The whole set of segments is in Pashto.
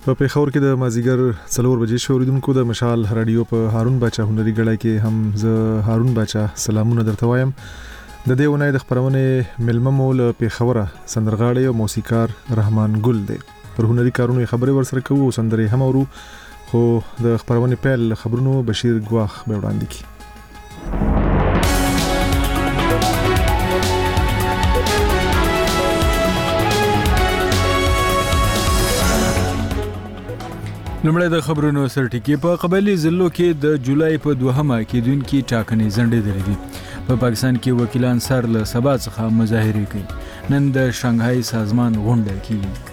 په پیښور کې د مازیګر 4 بجې شوریدونکو د مشال رادیو په هارون باچا هنري غړای کې هم زه هارون باچا سلامونه درته وایم. د دې ونې د خبرونه ملمه مول پیښوره سندرغاړي او موسیقار رحمان ګل دی. پر هنري کارونو خبرې ورسره کوو سندرې هم اورو، خو د خبرونه پیل خبرونو بشیر ګواخ به وړاندې کی. لمړی د خبرونو سرټکی په قبایلی ضلعو کې د جولای په 2مه کې دونکو ټاکنې ځنډېدلې دي. په پاکستان کې وکیلان سر له سبا څخه مظاهره کوي. نن د شانګهای سازمان غونډه کیږي.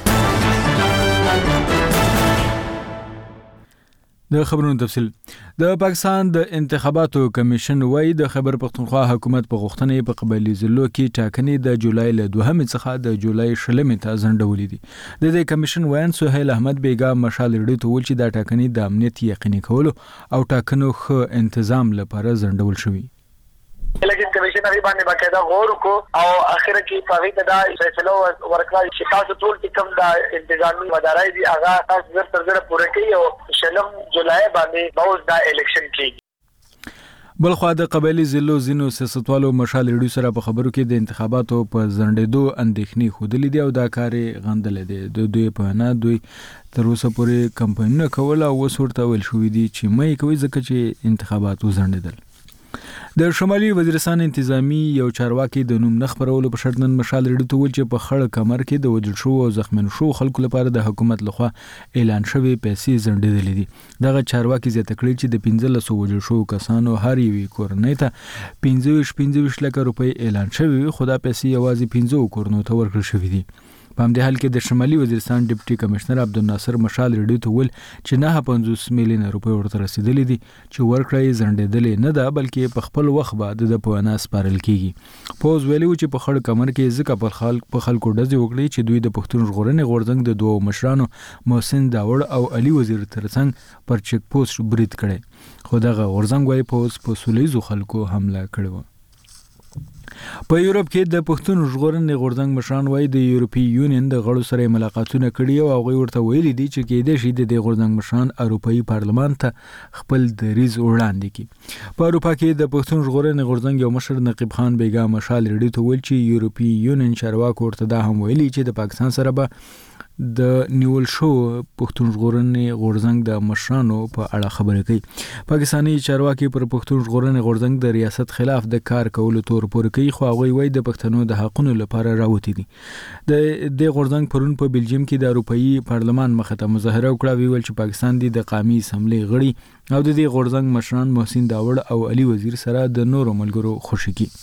د خبرونو تفصیل. د پاکستان د انتخاباتو کمیشن وايي د خیبر پختونخوا حکومت په غوښتنې په قبایلی ضلعو کې ټاکنې د جولای له 2مې څخه د جولای 10مې ته ځنډولې دي. د دې کمیشن وایي سهیل احمد بیگا مشال رډي ته ول چې د ټاکنې د امنیت یقیني کولو او ټاکنو ښه تنظیم لپاره ځنډول شوی. لیکن کمیشن هغه باندې باقاعده غور وکړو او اخر کې په هغه دا فیصله ورکړه چې تاسو ټول کوم د انتظامی ادارې دي هغه تاسو زر تر زر پوره کړئ او شلم جولای باندې باوز دا الیکشن کیږي. بلخوا د قبایلی ضلعو ځینو سیاستوالو مشال رډي سره په خبرو کې د انتخاباتو په ځنډېدو اندېښنې ښودلې دي او دا کار غندلې دي. د دوی په نه دوی تر اوسه پورې کمپاینونه کول او وسورته ویل شوې دي چې مې کوي ځکه چې انتخاباتو ځنډېدل. د شمالي وزیرستان انتظامی یو چارواکي د نوم نخبرولو په شرط نن مشال رډي ته ول چې په خړ کمر کې د وجل شو او زخمن شو خلکو لپاره د حکومت لخوا اعلان شوی پیسې ځنډېدلې دي. دغه چارواکي زیاته کړی چې د 1500 وجل شو کسانو هر یوې کورنۍ ته 15 لک روپۍ اعلان شوی، خو دا پیسې یوازې 15 کورنو ته ورکړل شوې دي. په همدې حال کې د شمالي وزیرستان ډیپټي کمشنر عبدالناصر مشال رډي ته ول چې 950 میلیون روپۍ ورته رسیدلې دي چې ورکړه یې ځنډېدلې نه ده بلکې په خپل وخت بعد د پوهنه سپارل کیږي. پوز ویلو چې په خړ کمر کې ځکه په خلکو ډزې وکړي چې دوی د پښتون ژغورنې غورځنګ د دوه مشرانو محسن داوړ او علي وزیر ترڅنګ پر چیک پوسټ برید کړي، خو دغه غورځنګ وايي پوز په سولیزو خلکو حمله کړې و. په یورپ کې د پښتون ژغورنې غورځنګ مشران وايي د یورپی یونین د غړو سره ملاقاتونه کړي او هغه ورته ویلي دي چې کېدای شي د غورځنګ مشران اروپאי پارلمان ته خپل دریځ وړاندې کړي. په اروپا کې د پښتون ژغورنې غورځنګ یو مشر نقیب خان بیگا مشال رډي ته ویل چې یورپی یونین چارواکو ورته دا هم ویلي چې د پاکستان سره به د نیول شو پښتون ژغورنې غورځنګ د مشرانو په اړه خبرې کوي. پاکستاني چارواکي پر پښتون ژغورنې غورځنګ د ریاست خلاف د کار کولو تور پورې کوي، خو هغه وایي د پښتنو د حقونو لپاره راوتی دي. د غورځنګ پرون په بلجیم کې د اروپאי پارلمان مخه ته مظاهره وکړه، ویل چې پاکستان د قومي اسمبلی غړي او د غورځنګ مشران محسن داوړ او علي وزیر سره د نورو ملګرو خوشي کی.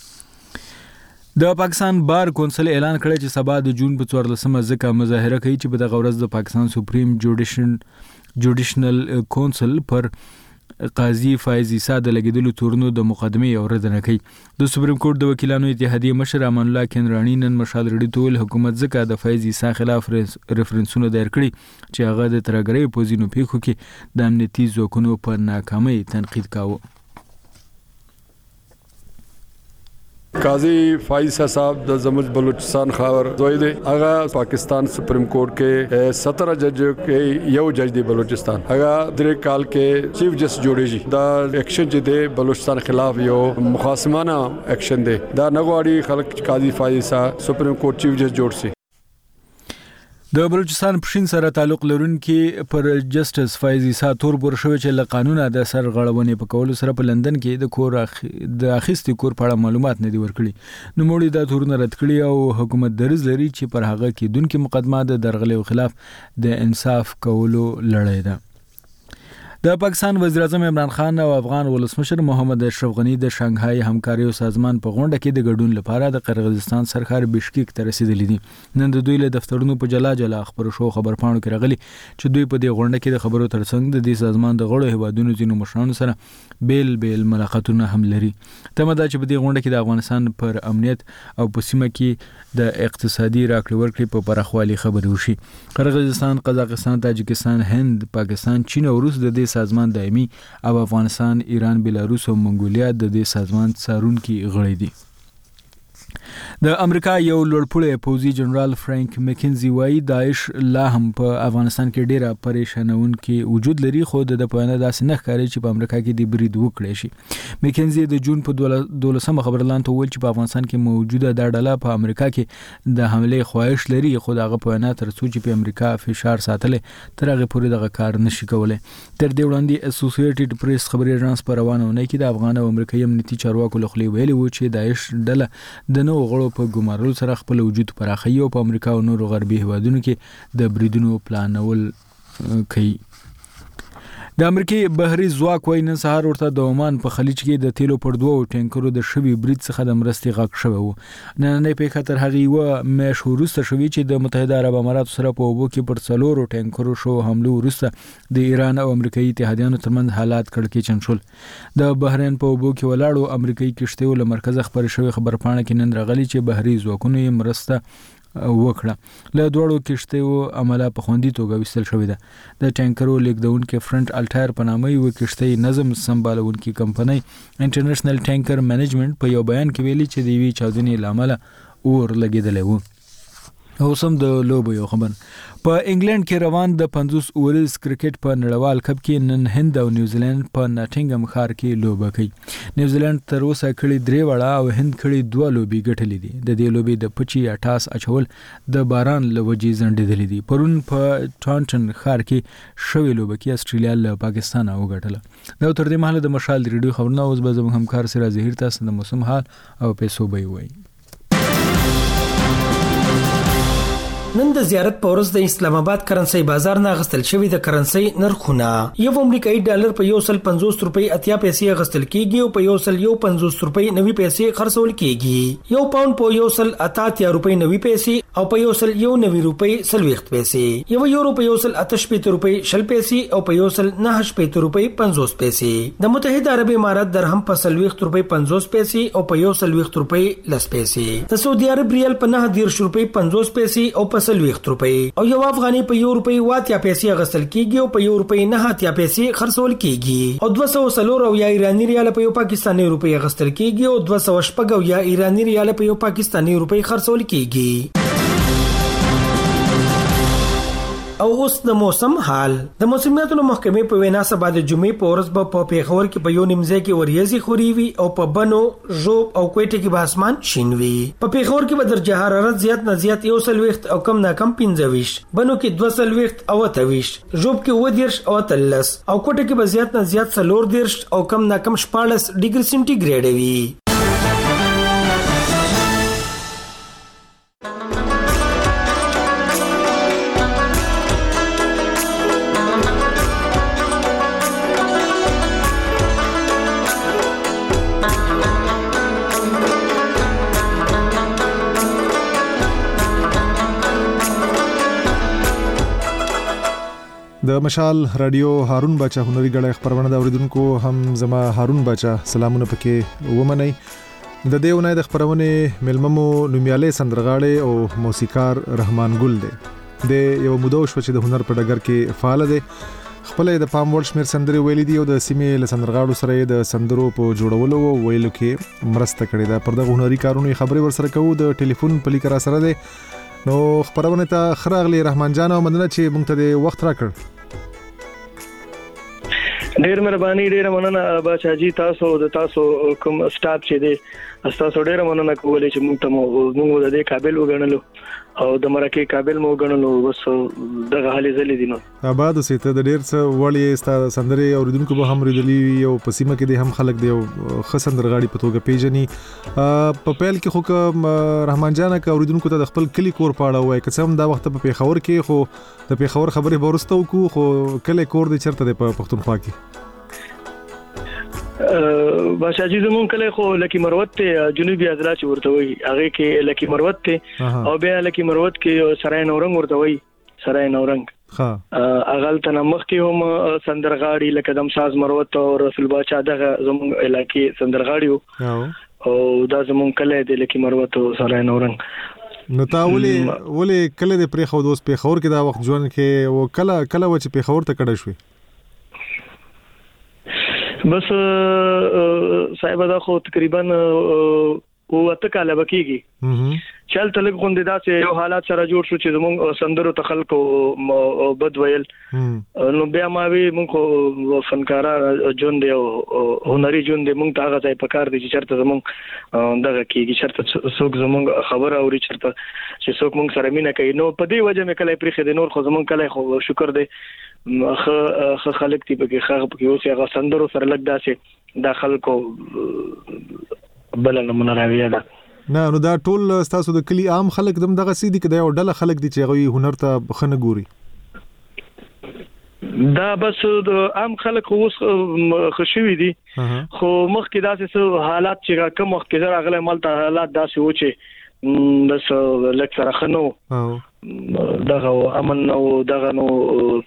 د پاکستان بار کونسل اعلان کړی چې سبا د جون په 14مه ځکه مظاهره کوي چې په دغه ورځ د پاکستان سپریم جوډیشنل کونسل پر قاضي فایز عیسی د لګیدلو تورنو د مقدمې اوریدنه کوي. د سپریم کورټ د وکیلانو اتحادیه مشر امان الله کینرانی نن مشال رډي ته ول حکومت ځکه د فایز عیسی خلاف ریفرنسونه دایر کړي چې هغه د ترګرۍ په ځینو پیښو کې د امنیتي ځواکونو په ناکامۍ تنقید کاوه. قاضی فائز صاحب د زموږ بلوچستان خاور زوی دی. هغه پاکستان سپریم کورټ کې 17 جج کې یو جج دی بلوچستان. هغه درې کال کې چیف جسټس جوړیږي. دا ایکشن چې دی بلوچستان خلاف یو مخاصمانه ایکشن دی. دا نغواړي خلک قاضی فائز صاحب سپریم کورټ چیف جسټس جوړ شي. د بلوچستان پښین سره تعلق لرونکي پر جسټس فایز عیسی تور بور شوی چې له قانونه د سر غړونې په کولو سره په لندن کې د اخیستي کور په اړه معلومات نه دی ورکړي. نو موږ دا تورونه رد کړي او حکومت درز لري چې پر هغه کې دونکو مقدمه د درغلې خلاف د انصاف کولو لړۍ ده. د پاکستان وزیر اعظم عمران خان او افغان ولسمشر محمد اشرف غنی د شانګهای همکاري سازمان په غونډه کې د ګډون لپاره د قرغیزستان سرکار بشکیک ته رسیدلی دي. نن د دوی له دفترونو په جلا خبرو شو خبرپاڼو کې راغلي چې دوی په دې غونډه کې د خبرو ترڅنګ د دې سازمان د غړو هیوادونو ځینو مشرانو سره بیل ملاقاتونه هم لري. تمه ده چې په دې غونډه کې د افغانستان پر امنیت او په سیمه کې د اقتصادي راکړې ورکړې په پراخوالي خبرې وشي. قرغیزستان، قزاقستان، تاجکستان، هند، پاکستان، چین او روس د دې سازمان دایمي او افغانستان، ایران، بلاروس او منګولیا د دې سازمان څارونکي غړي دي. د امریکا یو لوړپوړی پوځي جنرال فرانک مکینزي وایي داعش لا هم په افغانستان کې ډیره پریشانونکې وجود لري، خو د پوهنه داسې نه ښکاري چې په امریکا کې د برید وکړي شي. مکینزي د جون په 12 خبرلاندې وویل چې په افغانستان کې موجوده دا ډله په امریکا کې د حمله خواهش لري، خو دغه پوهنه تر څو چې په امریکا فشار ساتل تر هغه پورې دغه کار نشي کولای. تر دې وړاندې اسوسییټډ پریس خبري اژانس په روانونه کې د افغان او امریکایي امنیتي چارواکو له خوا ویلي و چې داعش ډله د نوو غړو په ګمارلو سره خپل وجود پراخوي او په امریکا او نورو غربي هیوادونو کې د بریدونو پلانول کوي. د امریکای بحري ځواک وايي نن سهار ورته د عمان په خلیج کې د تیلو پر 2 ټانکرو د شوي برید څخه د مرستې غږ شوی و. نننۍ پیښه تر هغې یوه میاشت وروسته شوې چې د متحده عرب اماراتو سره په اوبو کې پر 4 ټانکرو شو حملو وروسته د ایران او امریکایي اتحادیانو ترمنځ حالات کړکېچن شول. د بحرین په اوبو کې ولاړو امریکایي کشتیو له مرکزه خبرې شوې خبرپاڼه کې نن راغلي چې بحري ځواکونو یې مرسته وکړه. له دوړو کشتیو عمله په خوندي توګه وستل شوې ده. د ټانکرو لیکدونکو فرنٹ الټایر په نامه یو کشتۍ نظم سمبالونکو کمپنۍ انټرنیشنل ټانکر منیجمنت په یو بیان کې ویلي چې د وی چاودنې لامل اور لګیدلی وو. او سم د لوبو یو خبر په انګلند کې روان د 50 اورز کرکټ په نړیوال کپ کې نن هند او نیوزیلند په ناټینګم ښار کې لوبه کوي. نیوزیلند تر اوسه کړي 3 وړه او هند کړي 2 لوبي ګټلې دي. د دې لوبي د پچی 88 اچول د باران لوجې زندېدلې دي. پرون په ټانټن ښار کې شوې لوبه کې استرالیا له پاکستان او ګټله. نو تر دې مهاله د مشال ریډیو خبرونه اوس به زموږ همکار سره زهیر تاسو د موسم حال او پیسو به وي. نن د زیارت په ورځ د اسلام آباد کرنسي بازار نه غستل شوی د کرنسي نرخونه یو امریکایي ډالر په 150 روپۍ 80 پیسې غستل کیږي او په 150 روپۍ 90 پیسې خرڅول کیږي. یو پاوند په 188 روپۍ 90 پیسې او په 190 روپۍ 60 پیسې. یو یورو په 188 روپۍ 60 پیسې او په 189 روپۍ 50 پیسې. د متحده عرب امارات درهم په 60 روپۍ 50 پیسې او په 160 روپۍ 10 پیسې. د سعودي عرب ریال په 90 روپۍ 50 پیسې او په 60 روپۍ او یو افغاني په 1 روپۍ 80 پیسې غسل کیږي او په 1 روپۍ 90 پیسې خرڅول کیږي او 200 او یا ایرانی ریال په یو پاکستاني روپۍ غسل کیږي او 200 یا ایرانی ریال په یو پاکستاني روپۍ خرڅول کیږي. او اوس د موسم حال. د موسمیاتو محکمې په وینا سبا د جمعې په ورځ په پیښور کې په یو نیمځای کې وریځي خوري وي او په بنو ژوب او کوټه کې به اسمان شین وي. په پیښور کې به درجه حرارت زیات نه زیات 1 او کم نه کم 25، بنو کې 2 او 28، ژوب کې 10 او 13 او کوټه کې به زیات نه زیات 14 او کم نه کم 14 ډیګري سنټیګریډ وي. د مشال رادیو هارون بچا هنري غړې خبرونه د اوریدونکو هم زما هارون بچا سلامونه پکې ومنئ. د دې ونې د خبرونه ملممو نومیاله سندرغاړي او موسیقار رحمان ګل دی. د یو مودو شو چې د هنر په ډګر کې فعال دی. خپل د پام وړ شمیر سندري ویلي دي او د سیمې له سندرغاړو سره د سندرو په جوړولو او ویلو کې مرسته کړې ده. پر دغه هنري کارونو خبري ورسره کوو د ټلیفون په لیکرا سره دی. نو خبرونه ته خراغلی رحمان جان او مدنه چې مونږ ته د وخت راکړ. ډیر مهرباني، ډیر مننه بچاجي، تاسو د تاسو کوم سټاف چې دی تاسو ډیر مننه کولای چې موږ د دې قابل وګڼلو او د مرکه قابل مو وګڼلو. بس دغه حالې زلي دي. نو آباد اوسېته د ډیر څه وړي ستا سندري اوریدونکو به هم ریدلی او په سیمه کې د هم خلک دی او خسندرغاړي په توګه پیژني. په پیل کې خو رحمان جان کا اوریدونکو ته د خپل کلی کور پاړه وای که څم دا وخت په پیښور کې خو د پیښور خبرې ورستو کو خو کله کور دی چرته د پښتونخوا کې باشاجي زمون کله خو لکی مروت ته جنوبي اضلاع چې ورته وي هغه کې لکی مروت ته او بیا لکی مروت کې سرای نورنګ ورته وي سرای نورنګ اغل تنمخ کې هم سندرغاړي لکه دمساز مروت او رسول باچا دغه زمون علاقې سندرغاړي او دا زمون کله د لکی مروت او سرای نورنګ. نو تا ولې کله د پرې خو دوس په خور کې دا وخت ژوند کې او کله و چې په خور ته کډه شوې؟ بس صاحب دا خو تقریبا او اتکاله بکیږي چل تلک غوندې داسې یو حالات سره جوړ شو چې زموږ سندرو تخلق او بد ویل نو بیا ما وی موږ فنکارا جون دی او هنري جون دی موږ هغه ځای پکار دي چې چرته زموږ دغه کیږي چرته څوک زموږ خبر اوري چرته چې څوک موږ سره مینه کوي نو په دې وجه مې کله پرې خې نور خو زموږ کله خو شکر دی خ خلک تی په کې خغ په کې اوس هغه سندرو سره لګ داسې داخل کو بل نمونه راویه ده نه نو دا ټول تاسو د کلی عام خلک دم دغه سیدی کې دا یو ډله خلک دي چې غوي هنر ته خنه ګوري دا بس د عام خلک اوس خوشوي دي خو مخکې داسې حالات چې کوم وخت کې راغله مالته حالات داسې و چې بس لک سره خنو دغه امن او دغه نو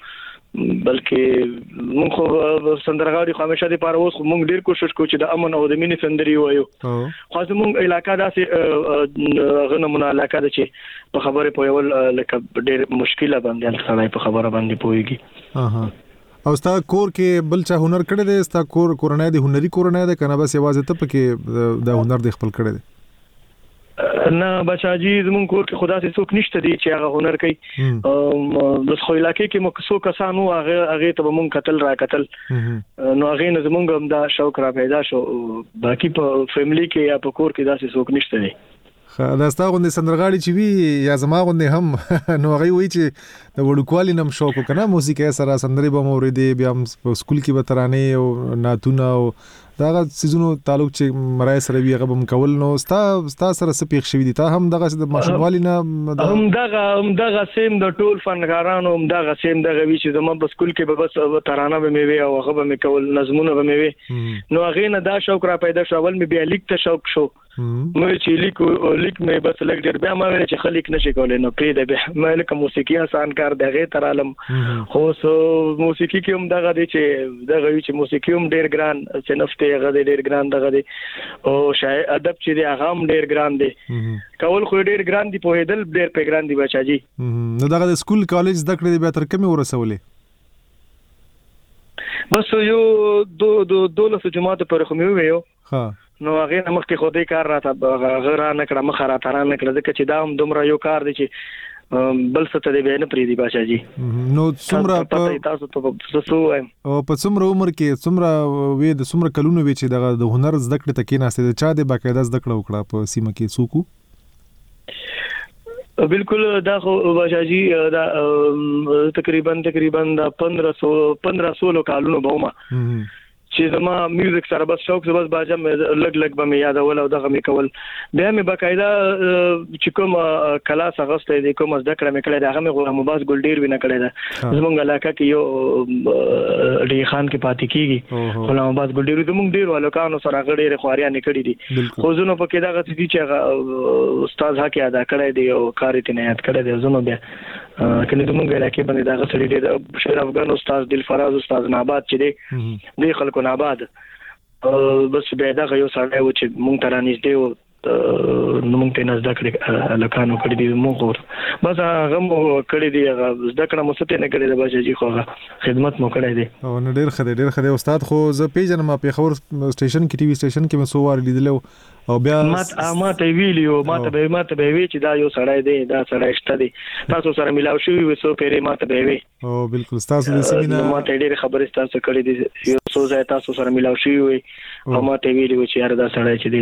بلکې موږ خو سندرغاړي خو همیشه د پاره اوس موږ ډیر کوشش کوو چې د امن او د مینې سندري وایو خو زموږ علاقہ داسې غنمونه علاقہ ده چې په خبره پویول لکه ډیر مشکله باندې سړی په خبره باندې پويږي او ستا کور کې بل چا هنر کړی دی ستا کورنۍ د هنري کورنۍ ده کنه بس یوازې ته پکې د هنر د خپل کړی دی نه بچاجي زمون کور کې خدا سي څوک نشته دي چې هغه هنر کوي بس خو علاقې کې مکسو کسانو هغه ته مون قتل را قتل نو هغه نه زمونږ هم دا شوق را پیدا شو باقي په فیملی کې یا په کور کې دا سي څوک نشته دي دا ستا غوندې سندرغاړي چې وي یا زما غوندې هم نو هغه وایي چې د وړوکوالي نم شوق کنه موسیقي سره سندري به مو ورېدي بیا په سکول کې به ترانه او ناتونه او داغه سيزونو تعلق چې مرای سره وی غبم کول نو ستا سره سپیښ شوی دي تا هم دغه د ماشوموالي نه هم دغه سیم د ټول فنکارانو هم دغه سیم دغه وی چې زموږ په سکول کې به بس ترانه به مې وی او هغه به مې کول نظمونه به مې وی نو هغه نه دا شوق را پیدا شو ول مې بیا لیک ته شوق شو مې چې لیک مې بس لګ ډیر بیا ما چې خلیک نشي کولای نو پرې د به مې لکه موسیقي آسان کار دغه تر عالم خو موسیقي کې هم دغه دي چې دغه وی چې موسیقي هم ډیر ګران صنف هغه ډیر ګران دغه دی او شاعر ادب چې دی هغه هم ډیر ګران دی کول خو ډیر ګران دی په هدل ډیر په ګران دی بچاجي نو دغه سکول کالج زده کړې به تر کومه ورسولې بس یو دولس جماعت پر خو مې ویو ها نو هغه مخکې خو دې کار راته غیر نه کړه مخ را تران نه کړه ځکه چې دا هم دومره یو کار دی چې بل څه ته دی نه پری دی باشاجي نو څومره په تاسو ته څه وایم او په څومره عمر کې څومره وې د څومره کلونو وې چې د هنر زده کړې تکې نهسته د چا د باقاعده زده کړه وکړه په سیمه کې څوک بالکل دا خو باشاجي دا تقریبا دا 15 کالونو بوما چې زما میوزیک سره بس شوق بس باجم لګ به مې یادول او دغه مې کول بیا مې باقاعده چې کوم کلاس غسته دي کوم زده کړم کړه دغه مې غوړم باز ګل ډیر وینه کړه دا زمونږ علاقه کې یو ډی خان کې پاتې کیږي غوړم باز ګل ډیر زمونږ ډیر والکانو سره غړي خواریا نکړي دي خو زنه په کې دغه دي چې استاد هکې ادا کړی دی او کار یې نه یاد کړی دی زنه بیا کله زمونږ علاقه باندې دغه سړي ډیر شیر افغان استاد دلفراز استاد ناباد چې دی خلکو ناباد بس به دا یو سړی و چې مونږ ته رانږدې و نو مونږ ته نزد کړی لکانو کړی دی مونږ بس هغه مو کړی دی هغه زده کړه مو ستې نه کړی دی بچی خو خدمت مو کړی دی او نو ډیر خدای استاد خو زه پیژنم په خبر سټیشن کې ټي وي سټیشن کې مې سو وار لیدلو او بیا ما ته ویلیو ما ته به وی چې دا یو سړی دی دا سړی شته دی تاسو سره ملاو شوی وسو پیری ما ته به وی او بالکل تاسو د سیمینار ما ته ډیر خبرې تاسو کړې دي یو څو ځای تاسو سره ملاو شوی وي او ما ته ویلیو چې یار دا سړی چې دی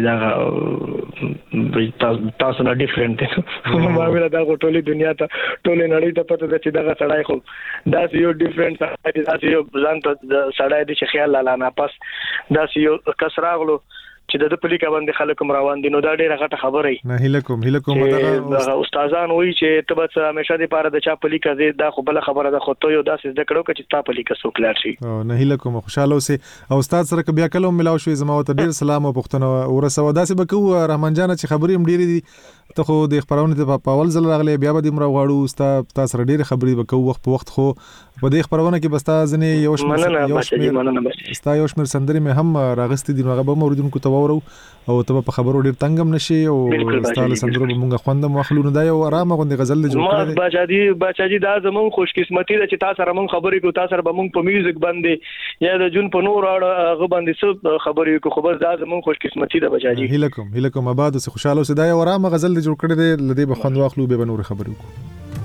دا تاسو نه ډیفرنٹ دی ما ویل دا ټولې دنیا ته ټولې نړۍ ته پته ده چې دا سړی خو دا یو ډیفرنٹ دی دا یو ځان ته سړی دی چې خیال لاله نه پس دا یو کسراغلو چې د پلیکا باندې خلک روان دي نو دا ډیره غټه خبره ای نه هله کوم دا استادان وایي چې ته به همیشه د پاره د چا پلیکا زی دا خو بل خبره ده خو ته یو داسې ذکر وکړه چې تا پلیکا سو کلار شي نه هله کوم خوشاله اوسه او استاد سره بیا کلم ملاو شوې زما ته ډیر سلام او پښتنه ورسو داسې بکو رحمان جان چې خبرې هم ډیره دي ته خو د خبرونه ته په اول ځل راغلی بیا به دمر غواړو استاد سره ډیره خبرې وکړو وخت په وخت خو په دې خبرونه کې بستا ځنې یو شمیر سندري مې هم راغستې دي هغه به موردونکو ته واورو او ته په خبرو ډیر تنګم نشي او ستاله سندرو مونږه خوندم واخلو. نو دا یو آرامه غوندي غزل جوړ کړی باچاجي دا زمون خوش قسمتي ده چې تاسو سره مونږ خبرې کو، تاسو سره مونږ په میوزیک باندې یا د جون په نور اړه باندې څه خبرې کو. خو بس دا زمون خوش قسمتي ده باچاجي. هله کوم آباد اوسه خوشاله اوسه. دا یو آرامه غزل جوړ کړی دی لدی به خوند واخلو به نور خبرې کو.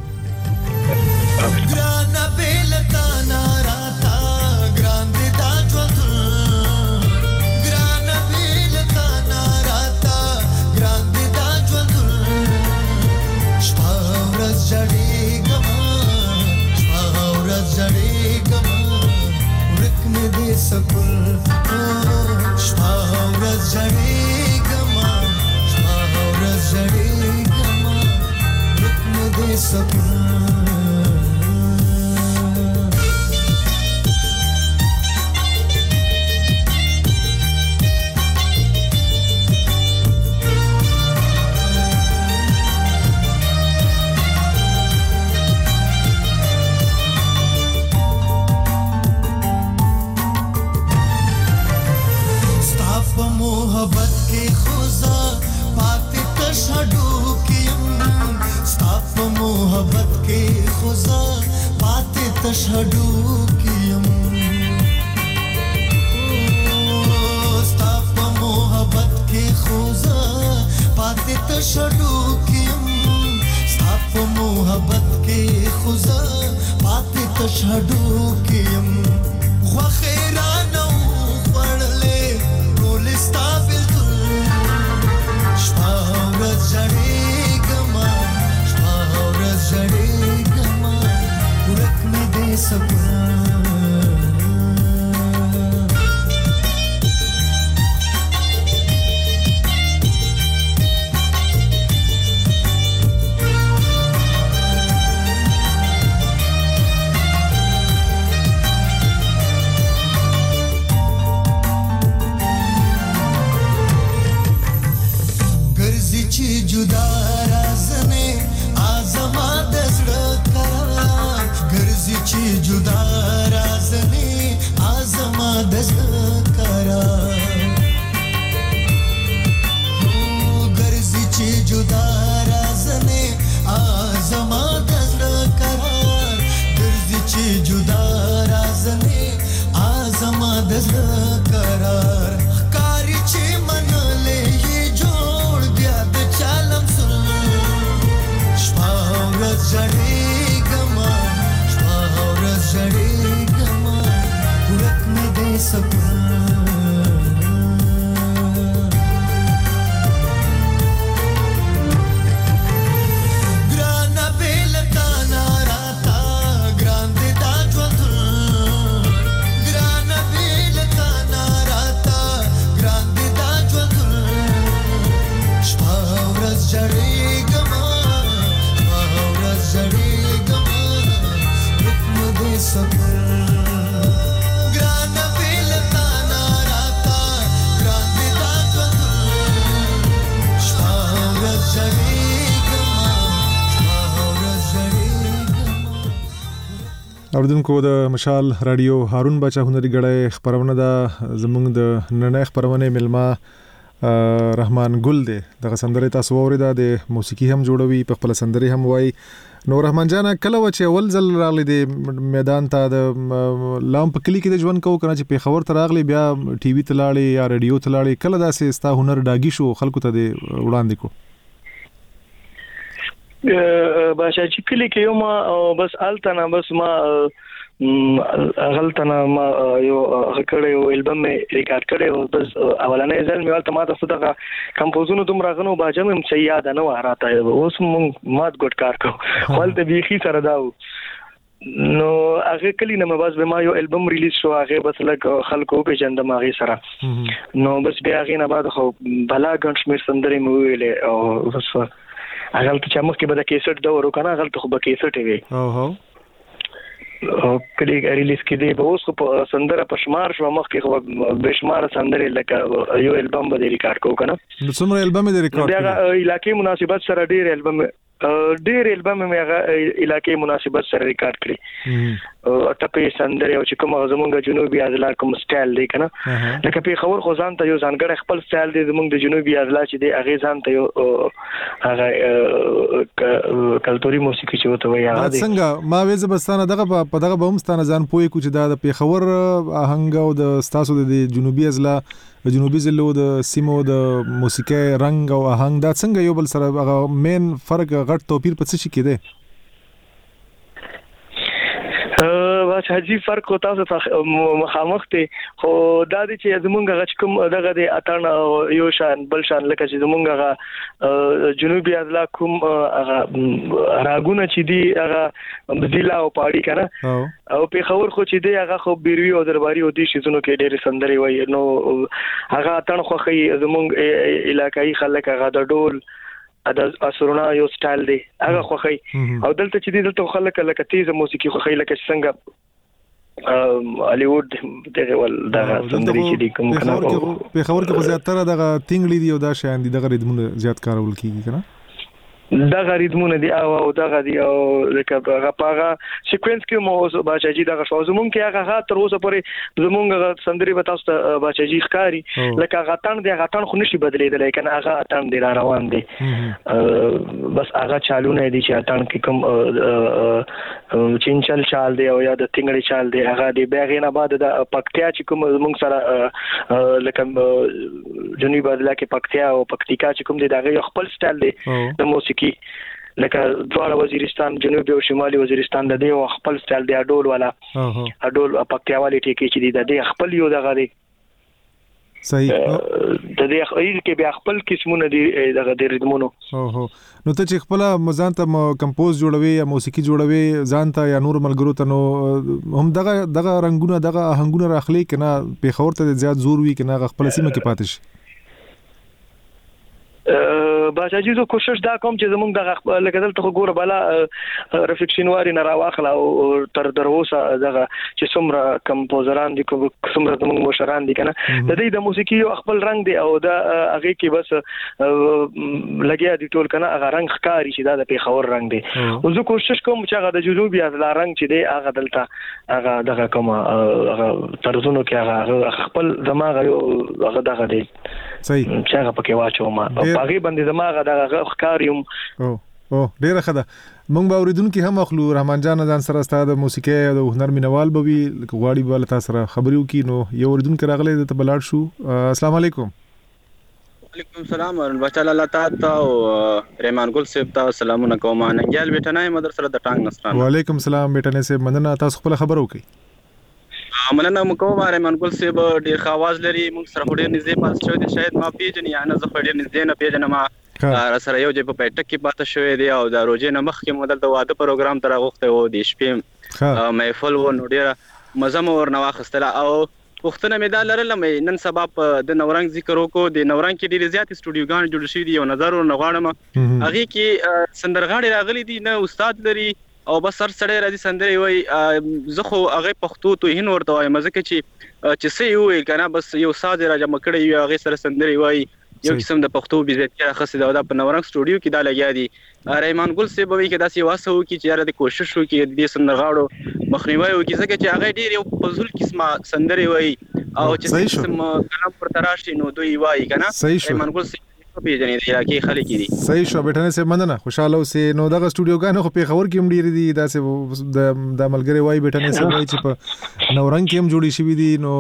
اوردونکو د مشال رادیو هارون بچا هنري غړې خبرونه دا زمونږ د نننۍ خبرونه ملما رحمان ګل دی د سندرې تاسو اوریدا د موسیقي هم جوړوي په خپل سندرې هم وای. نو رحمان جان کله و چې اول ځل راغلی د میدان ته د لام په کلی کې د ژوند کو کنه چې په خبر ته راغلی بیا ټي وي ته لاړې یا رادیو ته لاړې کله داسې ستا هنر ډاګي شو خلکو ته د وړاندې کو؟ باشا چې کلی کې یو ما بس التنا بس ما غلطنا ما یو کړه یو البم ریکارډ کړو بس اولانې ځل مې ولته ما تاسو ته کمپوزونو دوم راغنو باجم هم صحیح یاد نه و راته اوس مات ګټ کار کو خپل ته بيخي سره داو. نو هغه کلی نه بس به ما یو البم ریلیز شو هغه بس لکه خلکو په جند ما غي سره. نو بس بیا هغه نه بعد خو بلا ګڼ شمیر سندرې مو ویلې او بس هغه ته مخ کې به د کیسټ دا ورو کنه هغه ته خو به کیسټ وي او کلی ریلیز کې دی به اوس په سندره په شمار شو مخ کې خو به شمار سندرې لکه یو البم به ریکارډ کو کنه. نو څومره البم دې ریکارډ کړو؟ دا علاقې مناسبت سره ډېر البم ډېر البم مې هغه علاقې مناسبت سره ریکارډ کړی ټپې سندرې او چې کوم زمونږ جنوبي اضلاع کوم سټایل دی کنه لکه په خبر خو ځان ته یو ځانګړی خپل سټایل دی زمونږ د جنوبي اضلاع چې دی هغه ځان ته یو هغه کلتوري موسیقي چې وته وایي هغه څنګه ما وې زبستانه دغه په دغه بومستانه ځان پوي کو چې د پیښور آهنګ او د ستاسو د جنوبي اضلاع جنوبي ضلعو د سیمو د موسیقي رنگ او آهنګ دا څنګه یو بل سره هغه مین فرق غټ توپیر په څه شي کې دی حاجی فرق کو تاسو مخامخ ته خو دا دي چې زمونږ غچ کوم دغه د اتان یو شان بل شان لکه چې زمونږ جنوبي اضلاع کوم هغه راګونه چې دی هغه ضلع او پاړی کنه او په خبر خو چې دی هغه خو بیروي او درباري او دي شیزونو کې ډېر سندري وای نو هغه اتان خو خي زمونږ علاقايي خلک هغه د ډول د اسرونا یو سټایل دی هغه خوخی او دلته چې دلته خلک لکه تیز موسیقي خوخی لکه څنګه هالیوډ دغه ول دا سندري چې دی کوم کنه په خبر کې زیاتره دغه تینګلی دی او دا شان دي دغه ریتمونه زیات کارول کیږي کنه دا غریدمونه دی او دا غدي او لکه هغه پاغه سیکوینس کې مو باچاجي دا شو زمون کې هغه تر اوسه پورې زمونږ سندري به تاسو ته باچاجي ښکاری لکه غټان دی غټان خو نشي بدلیدل کنه هغه غټان دی روان دی بس هغه چالونه دي چې غټان کې کوم چینچل چال دی او یا د تنګړي چال دی هغه دی بیاغې نه بعد د پکتیا چې کوم زمونږ سره لکه جنوبي بدلا کې پکتیا او پکتیکا چې کوم دی دا خپل سټایل دی د موسیقي لکه دواړه وزیرستان جنوبي او شمالي وزیرستان د دې خپل سټایل دی اډول والا اډول پکتیا والی ټیکي چې دی د خپل یو دغه دی صحیح د دې کې بیا خپل قسمونه دي دغه د ریتمونو نو ته چې خپل مزان ته کمپوز جوړوي یا موسیقي جوړوي ځان ته یا نور ملګرو ته نو هم دغه رنگونه دغه آهنګونه راخلي کنه په خور ته زیات زور وی کنه خپل سیمه کې پاتې شي باچاجي زه کوشش دا کوم چې زمونږ د لکه دلته ګوره بالا رفلیکشن واري نه راواخلا او تر دروسه دغه چې څومره کمپوزران دي څومره زمونږ مشران دي کنه د دې د موسیقي یو خپل رنگ دی او دا هغه کې بس لګیا دي ټول کنه هغه رنگ ښکاری چې دا د پیښور رنگ دی او زه کوشش کوم چې هغه د جنوبي اضلاع رنگ چې دی هغه دلته هغه دغه کوم هغه طرزونو کې هغه خپل دماغ یو هغه دغه دی صحیح چې هغه پکې واچوم او هغه باندې دماغ دغه ښکاریوم او ډیره ښه ده مونږ به اوریدونکو هم اخلو رحمان جان ځان سره ستاسو د موسیقي او د هنر مینوال به وي غواړي به تاسو سره خبرو کی نو یو اوریدونکو راغلی ته بلاړ شو السلام علیکم وعلیکم السلام ورحمۃ اللہ تعالی او رحمان ګل صاحب ته سلامونه کوم ننګیال بیٹنای مدرسه د ټانګ نستان وعلیکم السلام بیٹنه سے مننه تاسو خپل خبرو کوي مننه مکو رحمان ګل صاحب ډیر خواز لري موږ سره ډیر نږدې پات شوی دی شاید ما پیژنې یا نه زه ډیر نږدې نه پیژنم ما سره یو ځای په پټک کې پات شوی دی او د روزې نه مخکې مدل د واده پروګرام تر غوښته و دی شپې محفل و نو ډیر مزه مور نه واخستله او وختونه مې دا لرل مې نن سبا د نورنګ ذکر وکړو د نورنګ کې ډیر زیات استودیوګان جوړ شوي دي او نظر ورنغواړم هغه کې سندرغاړي راغلي دي نه استاد لري او بس سر سړی راځي سندري وای زه خو هغه پښتو ته هین ورته وایم ځکه چې سې وای کنه بس یو ساز راځم کړی یو هغه سره سندري وای یو قسم د پښتو بيزتیا خاصه دا په نورنګ سټوډیو کې دا لګیا دي رحمان ګل صاحب وی کې داسې واسو کې چې یاره د کوشش وکړي د سندرغاړو مخنیوي وکړي ځکه چې هغه ډیر یو فزول قسمه سندري وای او چې قسم کلام پر تراشي نو دوی وای کنه رحمان ګل صاحب پیژنې دی راکې خلک دي صحیح شو بیٹنه سے مننه خوشاله اوسې نو دغه سټوډیوګانو خو په خبر کې هم ډیر دي دا سه د ملګری وای بیٹنه سے وای چې په نورنګ کې هم جوړی شوی دي نو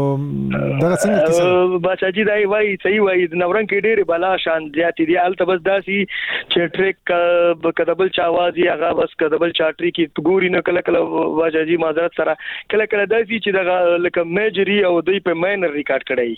دغه څنګه کیسه باچاجي دا وای صحیح وای نورنګ کې ډیر بالا شان زیات دي الته بس داسي چې ټریک کدبل چاوازي هغه بس کدبل چاټری کې ګوري نه کله کله باچاجي معذرت سره کله کله داسي چې دغه لکه میجری او دوی په ماینر ریکارډ کړی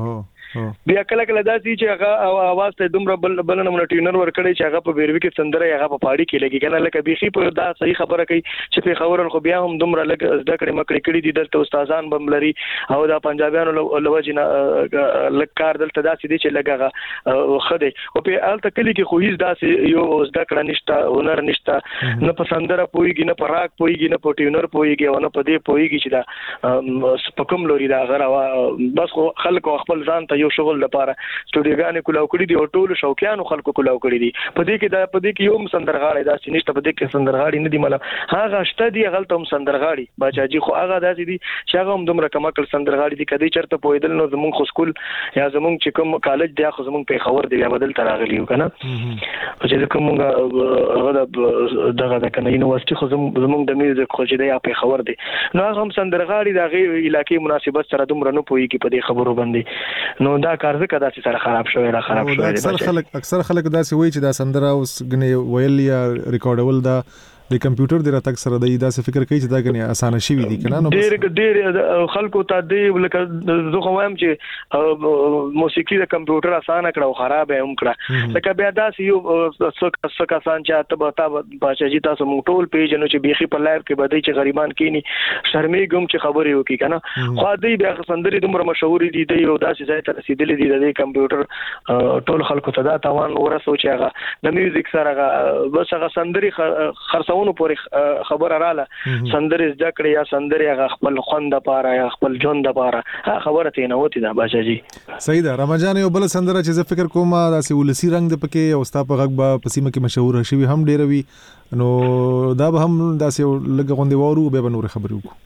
بیا کله کله داسي چې هغه اواز ته دومره بلنه مونږ ټیونر ور کړی چې هغه په بیروي کې سندره هغه په پاړی کې لګي کنه لکه بيخي په دا صحیح خبره کوي چې په خبرن خو بیا هم دومره لګ زده کړې مکړې کړې دي دلته استادان بم لري او دا پنجابیانو لوجنه لکار دلته داسي دي چې لګه خده او په الته کلی کې خو هیڅ داسي یو زده کړه نشته هنر نشته نه په سندره پويږي نه په راګ پويږي نه په ټیونر پويږي او نه په دې پويږي چې دا سپکم لوري دا غره بس خلکو خپل ځان ته یو شغل لپاره سټوډیوګان کولاو کړی دي او ټول شوقیانو خلکو کولاو کړی دي په دې کې یو سندرغاړي دا سینشته په دې کې سندرغاړي نه دي مله هغه شته دي غلطه هم سندرغاړي باچاجي خو هغه داسې دي چې هغه هم دومره کماکل سندرغاړي دي کدی چرته پویدل نو زمونږ خو سکول یا زمونږ چې کوم کالج دی خو زمونږ په خبر دی یا بدل تراغلی کنه چې کومه دغه د کنه یونیورسيټي خو زمونږ د میوزیک خو چې دی په خبر دی نو هغه هم سندرغاړي د غي علاقې مناسبت سره دومره نه پويږي په دې خبرو باندې نو دا کار څه کدا چې سره خراب شوی اکثر خلک دا سی وایي چې دا سندره اوس غني ویل یا ریکارډول دا د کمپیوټر د راتګ سره د دا څه فکر کوي چې دا غني اسانه شي وي دي کنه نو ډېر خلکو ته دی لکه زه خو وایم چې موسیقي د کمپیوټر اسانه کړه او خراب هم کړه لکه بیا دا یو څه کسان چې ته باچاجي تاسو مونږ ټول پیژنو چې بيخي په لایف کې بدای چې غریبان کینی شرمېږم چې خبرې وکي کنه خو دې بیا سندري دومره مشهور دي دی او داسې ځای ته رسیدلې دي د کمپیوټر ټول خلکو ته دا توان ورسو چې هغه د میوزیک سره بس هغه سندري خرڅونو پورې خبر رااله سندري زده کړې یا سندري هغه خپل خوند لپاره یا خپل ژوند لپاره خبره ته نه وتی دا باچاجي صحیح ده رمضان یو بل سندره چې زه فکر کوم دا سی ولسی رنگ د پکې او ستا په غږ به پسیمه کې مشهور شي هم ډیر وي نو دا به هم دا سی لګ غوندي وورو به نور خبرې وکړو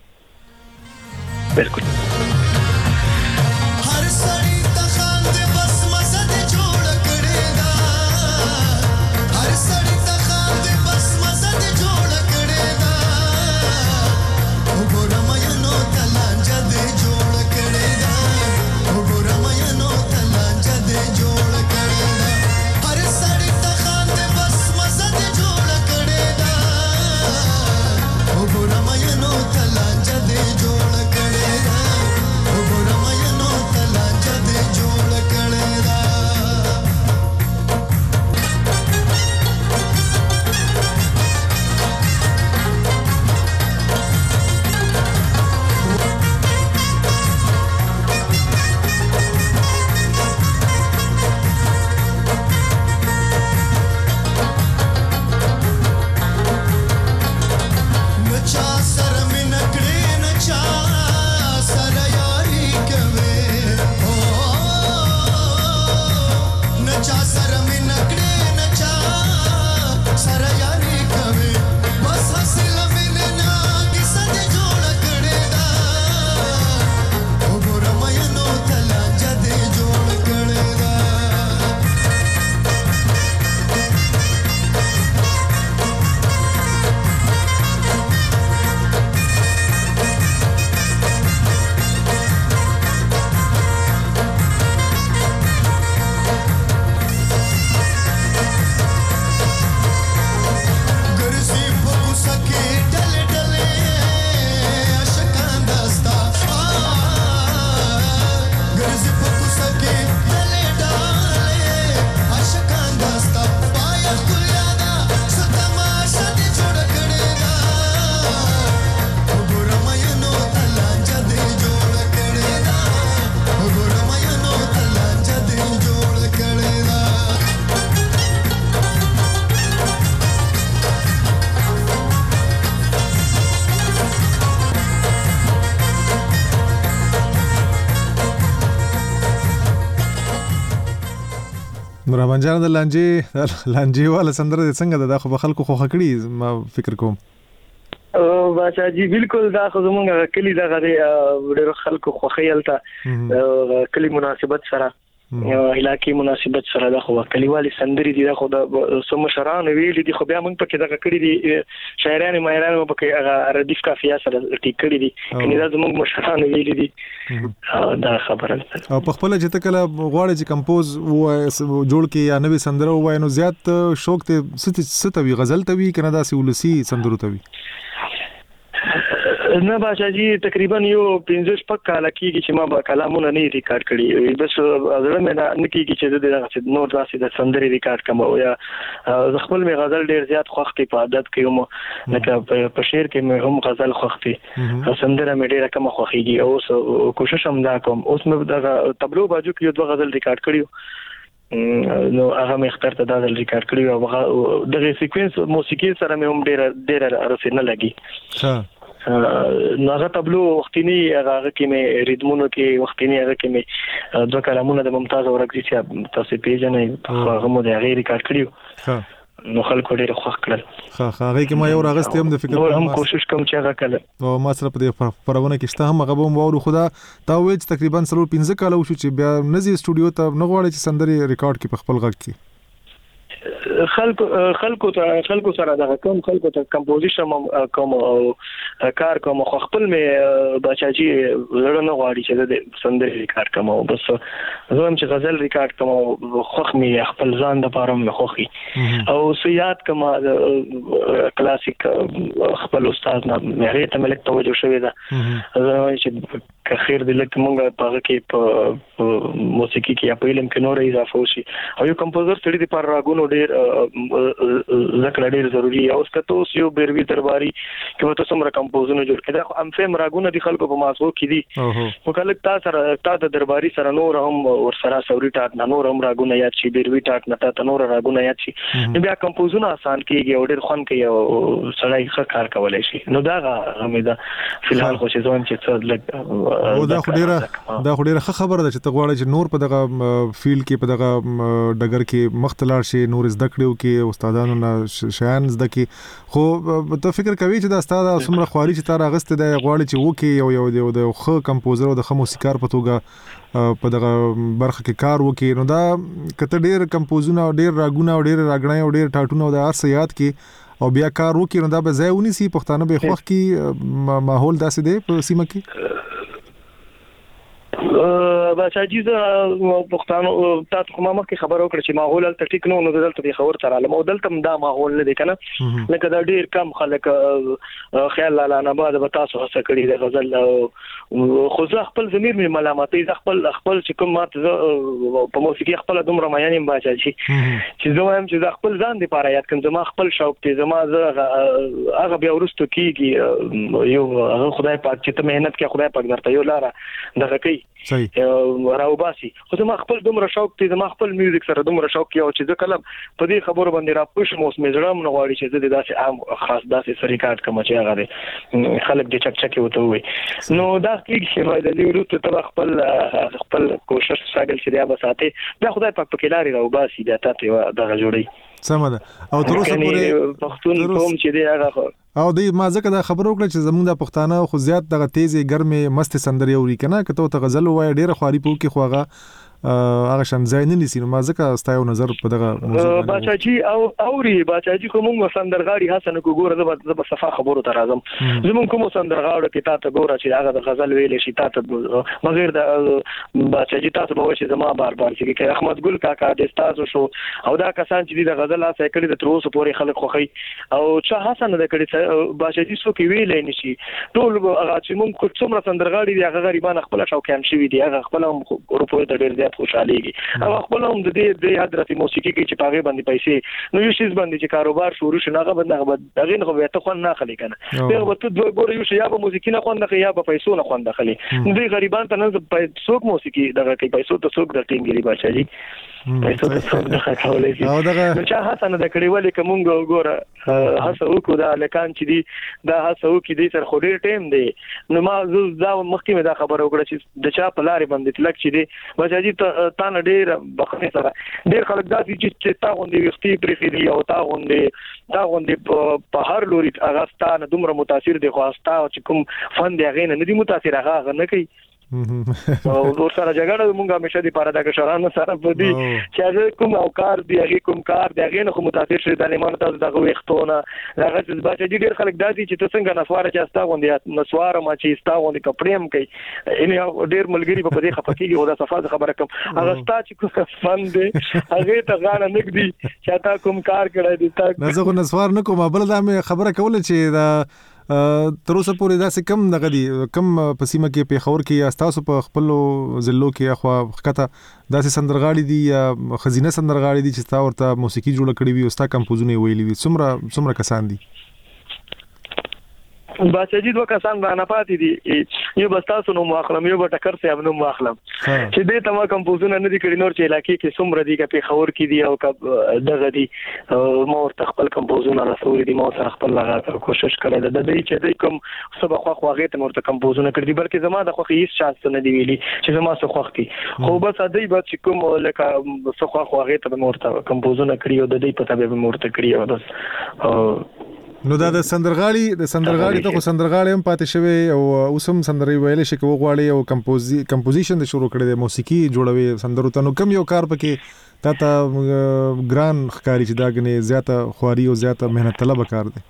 بالکل رمضان د لانجې والا سندره د څنګه د خو خلکو خوخه کړي ما فکر کوم باچاجي بالکل دا خو زمونږ کلی دغه ډېر خلکو خوخه یلته کلی مناسبت سره علاقې مناسبت سره دا خو کلیوالي سندري دي دا خو د سمشران ویلي دي خو بیا موږ پکې دغه کړی دي شاعران مایران پکې هغه ردیف کافیه سره ټیک کړی دي کني دا زموږ مشران ویلي دي دا خبره او په خپل چې تکله غواړي چې کمپوز جوړ کې یا نوې سندره وای نو زیات شوق ته ستوي غزل ته وی کنه دا سولسی سندرو ته وی نه باچاجي تقریبا یو 15 کال کېږي چې ما به کلامونه نه ریکارډ کړي بس زړه مې نه کېږي چې د نور داسې د سندري ریکارډ کوم او یا خپل مې غزل ډیر زیات خوښتي په عادت کې هم لکه په شعر کې مې هم غزل خوښتي سندره مې ډیره کم خوښيږي او کوشش هم دا کوم اوس مې د تبلو باجو کې یو غزل ریکارډ کړیو نو هغه مې اختر ته دا ریکارډ کړیو او دغه سیکوینس موسیقي سره مې هم ډیره رسنه لګي هغه تبلو وختینی هغه کې مې ریدمونو کې وختینی هغه کې مې دوه کلمونه د ممتاز اورګزی چې تاسو پیژنئ هغه مو د غیر ریکارډ کړیو نو خلکو ډېر خوښ کړل. هغه کې ما یو راغستې هم د فکر هم کوشش کوم چې هغه کله او ما سره په دې پرونه کې شته هم هغه به مو خدا تا وې تقریبا 15 کال وشو چې بیا نزي سټوډیو ته نه غواړي چې سندري ریکارډ کې په خپل غږ کې خلکو سره دا کوم خلکو ته کمپوزیشن کوم او کار کوم خو خپل مې بچاجي زړه نه غواړي چې د سندري ریکارډ کوم او بس زه چې غزل ریکارډ کوم خوخ مې خپل ځان د پاره مې خوخي او سیات کوم کلاسیک خپل استاد نه مې ته ملک توجه شوی دا چې خیر دې لکه مونږه په کې په موسیقي کې په علم کې نور اضافه وشي او یو کمپوزر سړي د پر راګونو ډېر ذکر ډېر ضروری او اس کته اوس یو بیروي درباري کې وته سمره کمپوزونه جوړ کړه ام فهم راګونه د خلکو په ماسو کې دي وکړه تا د درباري سره نور هم ور سره سوري ټاټ نور هم راګونه یاد شي بیروي ټاټ نه تا نور راګونه یاد شي بیا کمپوزونه آسان کېږي او ډېر خون کوي او سړی ښه کار کولای شي نو دا غمیدا فلحال خو چې ځوان چې څه او دا خو ډیره خبره ده چې ته غواړې چې نور په دغه فیلډ کې په دغه ډګر کې مختلار شي نور زده کړو کې استادانو نه شیان زده کې خو ته فکر کوي چې دا استاد څومره خواري چې تا راغسته دی غواړي چې وکي یو د خو کمپوزر او د خو موسیقار په توګه په دغه برخه کې کار وکي نو دا کته ډیر کمپوزونه او ډیر راګونه او ډیر راګړای او ډیر ټاټونه او د ارس یاد کې او بیا کار وکي نو دا به ځای ونیسي پښتانه به خوخ کې ماحول داسې دی په سیمه کې بچاجي زه پښتانه تاسو کومه مخکې خبر وکړه چې ماحول ته ټیک نو دلته د خبر تر عالم او دلته دا ماحول نه دی کنه لکه دا ډیر کم خلک خیال لاله نه بعد به تاسو هڅه کړی د غزل خو زه خپل ضمیر مې ملامتي زه خپل چې کوم ماته په موسیقي خپل دومره مېانیم بچاجي چې زه وایم چې خپل ځان دی پاره یاد کوم زما خپل شوق دی زما هغه بیا ورستو کیږي یو هغه خدای پاک چې ته مهنت کې خدای پاک درته یو لاره دغه کوي راوباسي خو زما خپل دومره شوق دی زما خپل میوزیک سره دومره شوق یو چې زه کلم په دې خبرو باندې را پښم اوس مې زړه مونږ غواړي چې زه داسې عام خاص داسې سریکارډ کوم چې هغه دی خلک دې چکچکي وته وي نو دا کیږي نو د دې ورته خپل کوشش ساګل چې دا بساته دا خدای پاک په کلاري راوباسي دا ته دغه جوړي سمه ده او تر اوسه پورې پښتون قوم چې دی هغه او د ما ځکه دا خبر وکړه چې زمونږ د پښتانه خو زیات دغه تیزه ګرمه مست سندري اوري کنه کته ته غزل وای ډیره خواري پو کې خوغه هغه شان ځای نه نیسی نو ما ځکه ستایو نظر په دغه موضوع بچاجي او اوري بچاجي کوم سندرغاړي حسن کو ګوره د صفه خبرو ته راځم زمون کوم سندرغاړو کې تاسو ګوره چې هغه د غزل ویل شي تاسو مګر د بچاجي تاسو به چې زما بار چې احمد ګل کاکا د تاسو شو او دا کسان چې د غزل اسه کړي د تروس پورې خلک خوخي او چې حسن د کړي بچاجي سو کې ویل نه شي ټول هغه چې مونږ کوم څومره سندرغاړي دي هغه غریبان خپل شوقیان شوی دي هغه خپل اروپا ته ډېر خوشاليږي او خپل هم د دې حضرت موسیقي کې چې پاغه باندې پیسې نو یو شی باندې چې کاروبار شروع شنه هغه باندې دغه نه ته خو نه خلی کنه دغه ته دوه ګور یو شی یا په موسیقي نه خوند نه یا په پیسو نه خوند خلی نو دې غریبان ته نه څوک موسیقي دغه کې پیسو ته څوک د ټینګری بچي پیسو ته څوک نه خاولې او دغه چې حسن د کړي ولې کومګ ګوره هڅه وکړه د لکان چې دی دا هڅه وکړي د سر خوري ټیم دی نو ما دا مخکې مې دا خبر وکړه چې د چا په لارې باندې تلک چې دی بچي تا نه ډېر بخښنه سره ډېر خلک داسې چې تا غوندي وختي پرې دی او تا غوندي په هر لوري هغه ستانه دومره متاثر دي خو استا چې کوم فن دی هغه نه دي متاثر هغه نه کوي او ور سره جګړه مونږه همیشه دی پاره دا کشرانو سره پدی چې هغه کوم او کار دی هغه کوم کار دی هغه نه متاثر شي د لیمانو تاسو دغه وختونه هغه چې بچی ډیر خلک داسي چې تاسو څنګه نسواره چې استا غوندي نسواره ما چې استا غوندي کپړیم کوي ان ډیر ملګری په دې خپکیږي او دا صفه خبره کوم هغه ستا چې کوم فن دی هغه ته غاڼه نګدي چې تا کوم کار کړی دی تا زه نسوار نه کوم بل دا خبره کوله چې دا تر اوسه پورې داسې کم دغه دي کم په سیمه کې په خور کې یا تاسو په خپل ضلعو کې اخوا خطه داسې سندرغاړي دي یا خزینه سندرغاړي دي چې تا ورته موسیقي جوړ کړی وي او ستا کمپوزونه ویلي وي څومره کسان دي باچاجي دوه کسان را نه پاتې دي یو بستاسو نو مخلم یو بټکر صاحب نو مخلم چې دې تما کمپوزونه نه دي کړی نور چې علاقې کې څومره دي که په خور کې دي او که دغه دي مور تخپل کمپوزونه رسول دي مو سره خپل لغه کوشش کړی د دې چې د کوم سبق خو هغه ته مرته کمپوزونه کړی بلکې زما د خو هیڅ شانس نه دی ویلي چې زما څه خوخ کی خو بس ادي به چې کوم لکه څه خو هغه ته مرته کمپوزونه کړی او د دې په تابع مرته کړی او بس نو دا د سندرغاړي ته خو سندرغاړي هم پاتې شوی او اوسم سندري ویل شي کوو غواړي او کمپوزیشن د شروع کړي د موسیقي جوړوي سندرو ته نو کم یو کار پکې تا ګران ښکاری چې دا غني زیاته خواري او زیاته مهنت طلب کار دی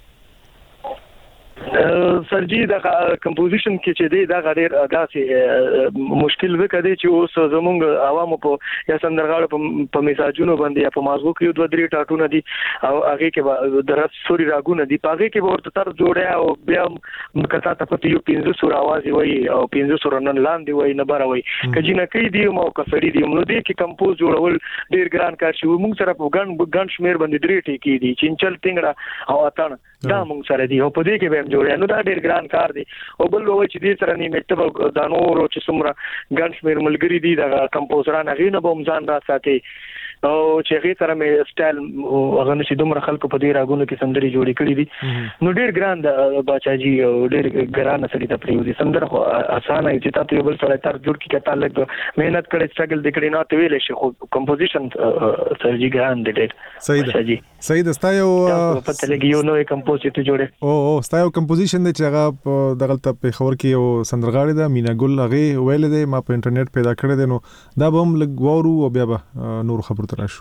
سرجی د کمپوزیشن کې چې دی دا غیر داسې مشکل وکړي چې اوس زمونږ عوامو په یا سندرغاړو په میساجونو باندې یا په مازغو کې دوه درې ټاټونه دي او هغه کې درس سوري راګونه دي هغه کې ورته تر جوړه او بیا کته ته په یو 15 سور आवाज وي او 15 سور نن لاندې وي نه بار وي کجې نه کوي دی مو کفړی دی نو دې کې کمپوز جوړول ډیر ګران کار شي موږ سره په ګن شمیر باندې درې ټکی دي چنچل ټنګړه او اتن دا موږ سره دی او په دې کې به جوړه نو دا ډیر ګران کار دی او بل وای چې دې سره نیمه د نورو چې څومره ګن شمیر ملګری دي د کمپوزران هغه نه به ځان را ساتي او چې هغه سره مې سټایل هغه نشي دومره خلکو په دې راګونو کې سندري جوړې کړې دي نو ډیر ګران د باچاجي او ډیر ګران سړي ته پریو دي سندره خو اسانه وي چې تاسو بل سره تر جوړ کې کته لګ مهنت کړې سټرګل دکړې نه ته ویل شي خو کمپوزیشن سرجي ګران دی ډیر صحیح د ستایو پته لګي یو نوې کمپوز ته جوړه او ستایو کمپوزیشن د چاغه دغلت په خبر کې یو سندرغاړي د مینا ګل هغه ویل دی ما په انټرنیټ پیدا کړی دی نو دا به هم لګ وورو او بیا به نور خبر تراشو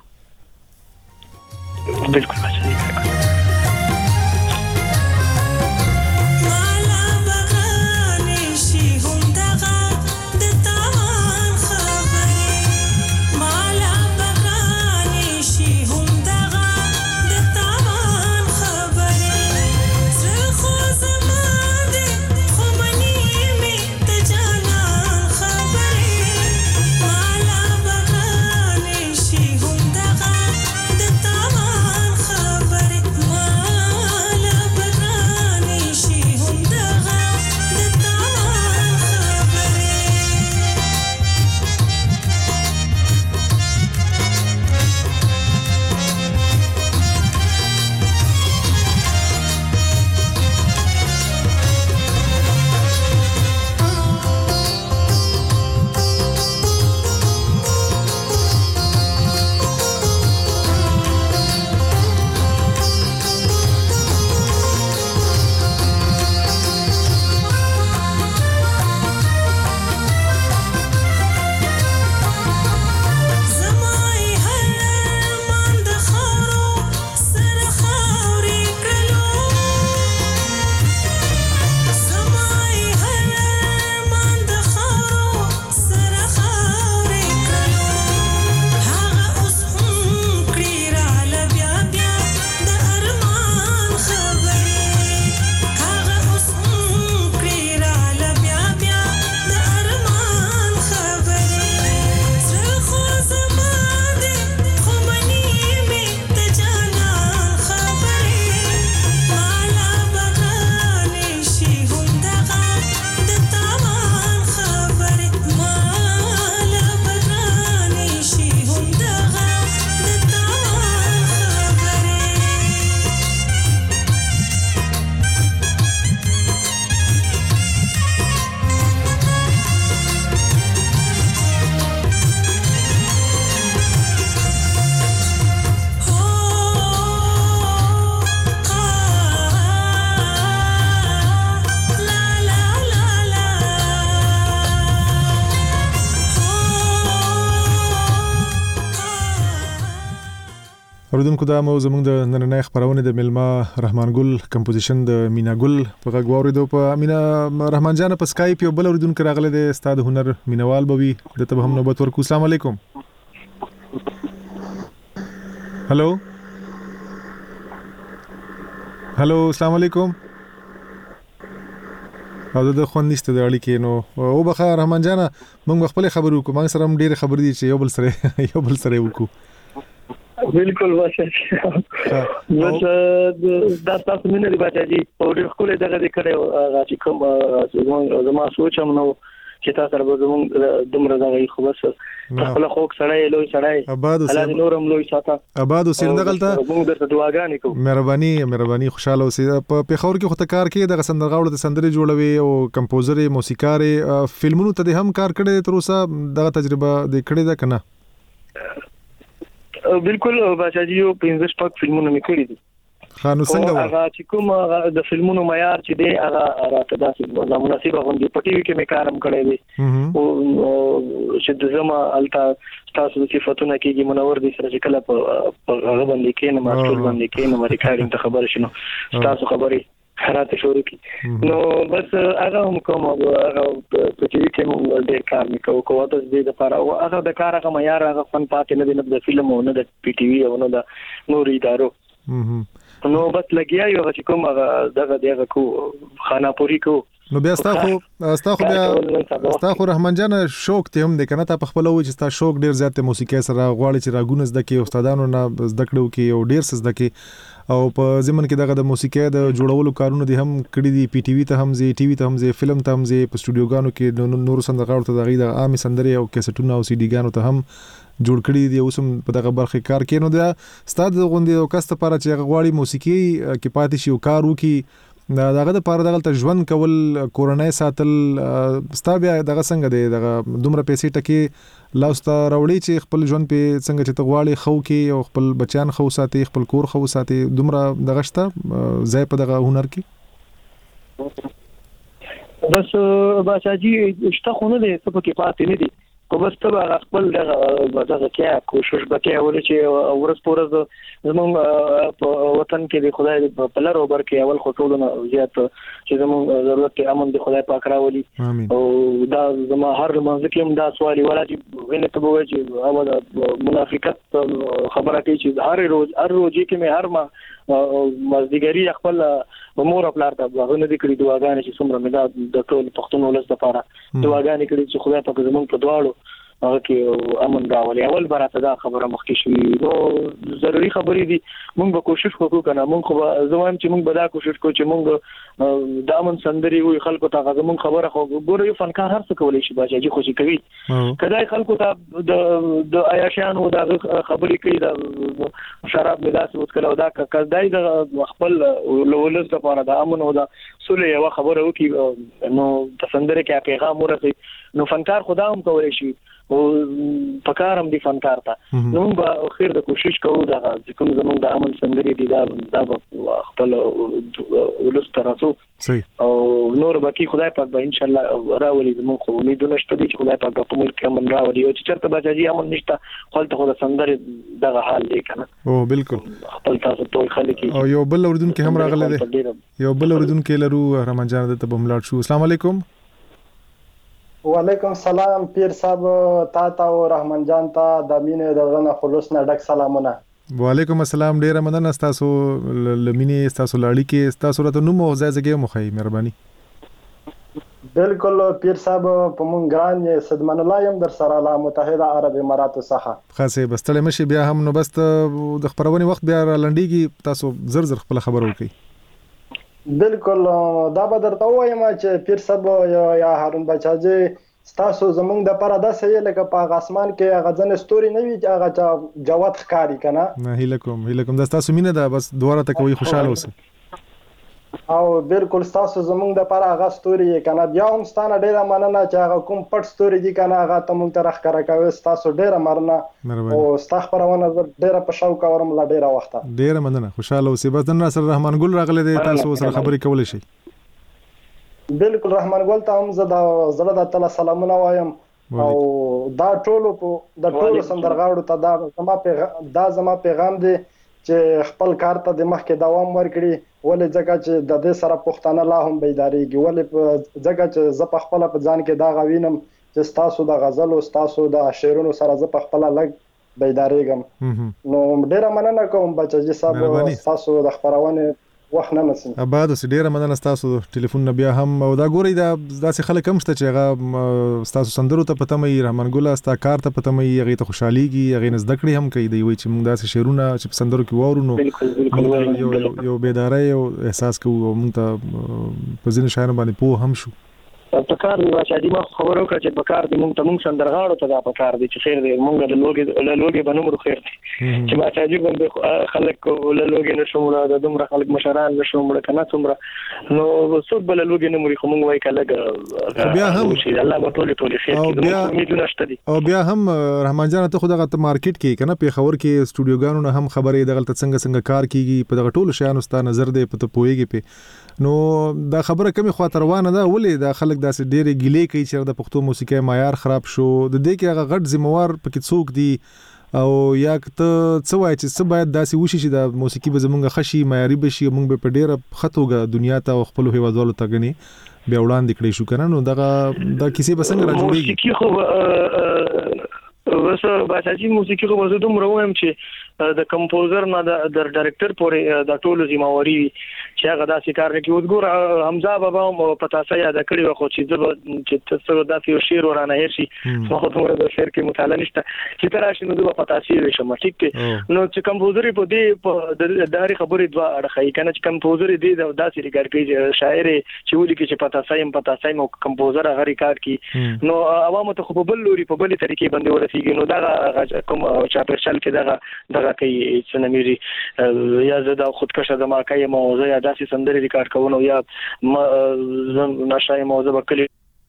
بالکل اوریدونکو دا مو زموږ د نننۍ خبرونه د ملما رحمان ګل کمپوزیشن د مینا ګل په غږ واوریدو په مینا رحمان جان په سکایپ یو بل اوریدونکو راغله د استاد هنر مینوال بوي د ته هم نوبت ورکو. السلام علیکم. هلو السلام علیکم. او د خوند نشته د اړیکې نو او بخا رحمان جان موږ خپل خبرو کوم موږ سره ډېر خبر دي چې یو بل سره وکړو. بالکل واسه بس دا تاسو مینه دی بچی په ډېر خپل دغه کړو چې کوم زما سوچ هم نو چې تاسو سره زموږ دومره دغه خو بس خپل خوک سړی لوی سړی الله دې نورم لوی ساته آباد اوسې دغلته موږ درته دعاګانې کوو. مهرباني خوشاله اوسې. په پیښور کې خو ته کار کې د سندرغاړو د سندرې جوړوي او کمپوزر موسیقار فلمونو ته هم کار کړی تر اوسه دغه تجربه دې کړې ده کنه؟ بالکل بچی یو 15 شپږ فلمونه مې کړی دي. خانو څنګه هغه چې کوم د فلمونو معیار چې دی هغه راته داسې مناسبه غونډه په ټي وي کې مې کارم کړی دی او چې د زما التا تاسو د صفاتونه کېږي منور دي سره چې کله په هغه باندې کې نه ماستر باندې کې نه ریکارډینګ ته خبر شنو تاسو خبرې خراته شروع کی نو بس هغه هم کوم هغه په ټي وي کې مو ډېر کار وکاو کوه تاسو دې لپاره او هغه د کار هغه معیار هغه فن پاتې نه دی نه د فلم او نه د پی ټي وي او نه د نور ادارو نو بس لګیا یو چې کوم دغه کو خاناپوري کو نو بیا ستاسو رحمان جان شوق ته هم د کنه ته په خپل وجه ستاسو شوق ډیر زیات موسیقي سره غواړي چې راګونه زده کې استادانو نه زده کړو کې او ډیر څه زده کې او په زمن کې دغه د موسیقي د جوړولو کارونه دي هم کړی دي پی ټي وي ته هم زی ټي وي ته هم زی فلم ته هم زی په سټوډیوګانو کې نور سندرغاړو ته دغه د عام سندري او کیسټونو او سی ډي ګانو ته هم جوړ کړی دی اوسم په دغه برخه کار کې نو دا ستاد غوندي او کست لپاره چې غواړي موسیقي کې پاتې شي او کار وکي دغه د پاره دغه ژوند کول کورونای ساتل ستا بیا دغه څنګه دی دغه دومره پیسې ټکی لاوستا راوړي چې خپل ژوند په څنګه چې تغواړي خو کې او خپل بچیان خو ساتي خپل کور خو ساتي دومره دغه شته ځای په دغه هنر کې بس بچاجي شته خو نه دی څه په کې پاتې نه دی خو بس ته خپل دغه کې کوشش وکړي ول چې ورځ پورز زموږ په وطن کې د خدای په لار او برکې اول خطولونه زیات چې زموږ ضرورت امن د خدای پاک راولي او دا زموږ هر منځ کې هم دا سوالي ولا چې وینې ته وایي چې او منافقت خبره کوي چې هر روز کې مې هر ما مزدګری خپل مور خپل ته غوښنه دي کړې دعاګانې چې څومره مې د ټول پښتون ولس لپاره دعاګانې کړې چې خدای پاک زموږ په دعاړو هغه کې امن راولي اول براته دا خبره مخکې شوې نو ضروري خبرې دي موږ به کوشش وکړو کنه موږ خو زموږ چې موږ به دا کوشش کوو چې موږ د امن سندري وي خلکو ته غوښمن خبره خو ګورې یو فنکار هر څه کولای شي باچا خوشي کوي کله خلکو ته د عیاشانو د خبرې کوي د شراب ملاس وکړو دا کدای د خپل لولس لپاره د امن او د صلح یو خبره وکي نو تسندره کې پیغام ورسي نو فنکار خدا هم کولای شي او پکار هم دي فنکار ته نو به خیر د کوشش کوو دا چې کوم زمونږ د عمل سندري دي دا خپل ولستراسو او نور باقي خدای پاک به ان شاء الله راولي زموږ خو امیدونه شته چې خدای پاک په ملک کې امن راولي او چې چرته بچي امن نشته خپل ته د سندري دغه حال دی کنه او بالکل خپل تاسو ټول خلک او یو بل اوردون کې هم راغله دي یو بل اوردون کې لرو رحمان جان ته بملاړ شو السلام علیکم وعلیکم سلام پیر صاحب تا او رحمان جان ته د مینې دغه خلوص نه ډک سلامونه وعلیکم السلام ډیر مننه تاسو لمینې تاسو لاړی کې تاسو راته نو مو ځای مخای مهرباني بالکل پیر صاحب په مونږ ګران صدمن الله يم در سره لا متحده عرب امارات څخه خاصه بس تل مشي بیا هم نو بس د خبرونې وخت بیا لنډیږي تاسو زر خپل خبر وکړئ بالکل دا به درته وایم چې پیر صاحب یا هارون بچاجي تاسو زمونږ د پاره داسې لکه په اسمان کې غزن ستوري نه وي چې هغه جوات ښکاری کنه نه هیله کوم دا تاسو مینه ده بس دواره ته کوي خوشاله اوسئ او بالکل تاسو زمونږ د پاره هغه ستوري کنه بیا هم ستانه ډیره مننه چې هغه کوم پټ ستوري دي کنه هغه ته مونږ ته راخره کوي تاسو ډیره مننه او تاسو خبرونه ډیره په شوق اورم لا ډیره وخت ډیره مننه خوشاله اوسئ بس د ناصر رحمان ګل راغله دي تاسو سره خبرې کولای شئ بالکل رحمان ګل ته هم زړه د تعالی سلامونه وایم او دا ټولو د ټولو سندرغاړو ته دا زما پیغام دی چې خپل کار ته د مخکې دوام ورکړي ولې ځکه چې د دې سره پښتانه لا هم بیداریږي ولې ځکه چې زه په خپل په ځان کې دا غوینم چې تاسو د غزل او تاسو د شعرونو سره زه په خپل لګ بیداریږم نو ډیره مننه کوم بچی صاحب تاسو د خبرونه وخت نه نسی. اباد ډیره مننه تاسو ټلیفون بیا هم او دا ګوري دا داسې خلک هم شته چې هغه تاسو سندرو ته پته مې رحمان ګل استا کار ته پته مې هغه ته خوشحاليږي هغه نزد کړی هم کوي دی وای چې موږ داسې شعرونه چې سندرو کې وورو نو یو بیداري او احساس کوو موږ ته په ځینې شاعرانو باندې په هم شو په کار دی چې ما خبرو کړ چې په کار دی موږ سندرغاړو ته دا په کار دی چې خیر دی موږ د لوګي بنومرو خیر دی چې ما چې باندې خلک له لوګي نشومره د دومره خلک مشران نشومره کنه څومره نو څوک بل لوګي نه مري خو موږ وای کله بیا هم الله به ټول خیر کړي امیدونه شته دي او بیا هم رحمان جان ته خو دغه مارکیټ کې کنه په خبر کې سټوډیوګانو نه هم خبرې دغه څنګه کار کیږي په دغه ټولو شیانو ستاسو نظر دی په پويږي په نو دا خبره کمی خاطر روانه ده ولې دا خلک داسې ډېرې ګیلې کوي چې د پښتو موسیقي معیار خراب شو د دې کې هغه غټ ذمہوار پکې څوک دی او یا ته څه وایي چې څه باید داسې وشي چې د موسیقي به زمونږ خشي معیاري بشي موږ به په ډېره خطوګه دنیا ته خپل هیوادوالو ته غني بیا وړاندې کړی شو کنه نو دا کیسه به څنګه راجوړيږي موسیقي خو وسه باسي موسیقي خو زه دومره وایم چې د کمپوزر نه د ډایرکټر پورې د ټولو ذمہواری چې هغه داسې کار کوي اوس ګور حمزه بابا مو پتا سي یاد کړی خو چې تاسو داسې شعر ورانه هرشي خو ته د شعر کې مطالعه نشته چې تراشي نو د پتا سي وشم ټیک ته نو چې کمپوزر په دې د داري خبرې دوا اړخای کنه چې کمپوزر دې داسې ریګار کوي شاعر چې ولي کې چې پتا سي مو کمپوزر هغه ریکارډ کی نو عوامو ته خو بل لوري په بل طریقې باندې ورسیږي نو دا کوم چا پرشل کې دا کوي چې نميري یا زدا خودکشه د مارکای موضوع یا داسې سندري ریکارډ کوو یا نشای موضوع وکړي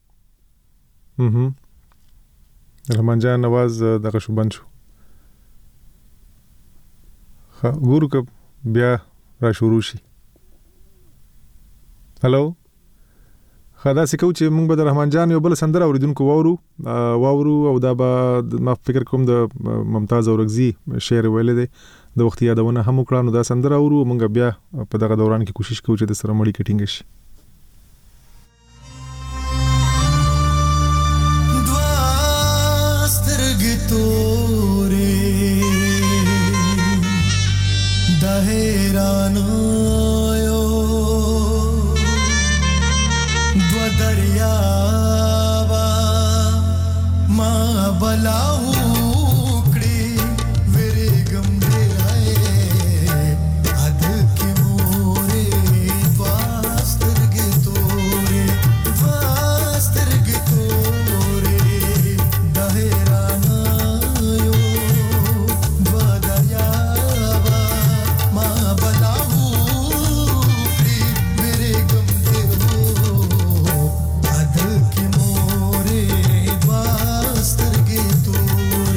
رحمان جان نواز دغه شو بند شو ګورو ک بیا را شروع شي هالو خدا سکو چې موږ به د رحمان جان یو بل سندره اوریدونکو واورو او دا به ما فکر کوم د ممتاز اورغزي شعر ویل دي د وخت یادونه هم وکړو نو دا سندره اورو موږ بیا په دغه دوران کې کوشش کوو چې د سره مړی کټینګ شي Adel ki more bastır gitu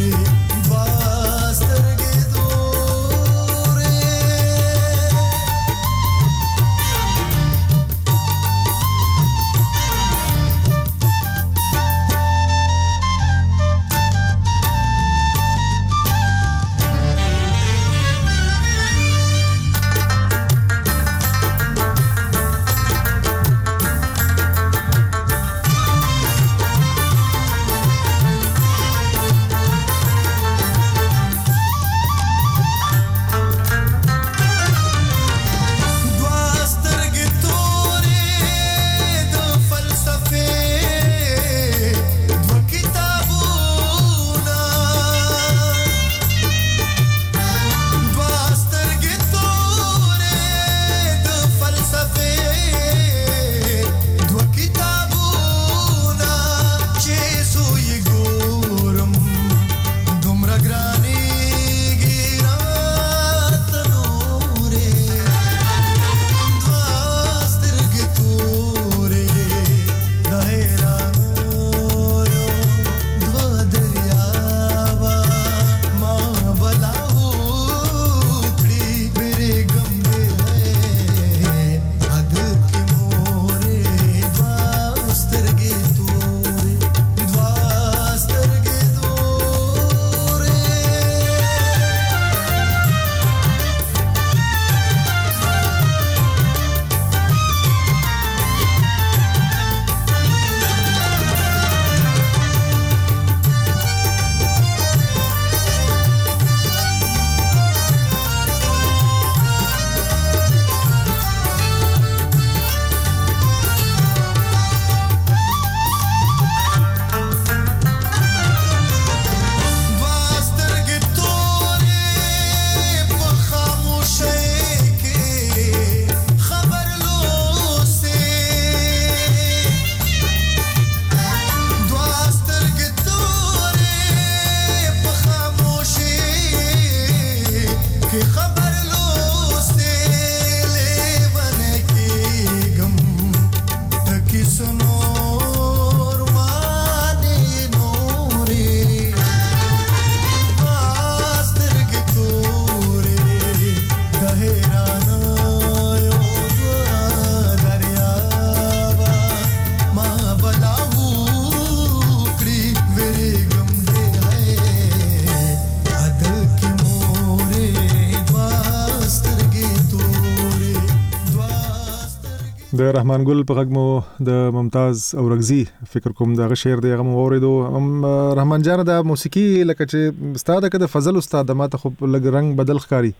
د رحمان ګل په غږ مو د ممتاز اورغزي فکر کوم دا شعر دی هغه مو اوریدو. رحمان جان دا موسیقي لکه چې استاد کده فضل استاد ماته خو لګ رنگ بدل ښکاری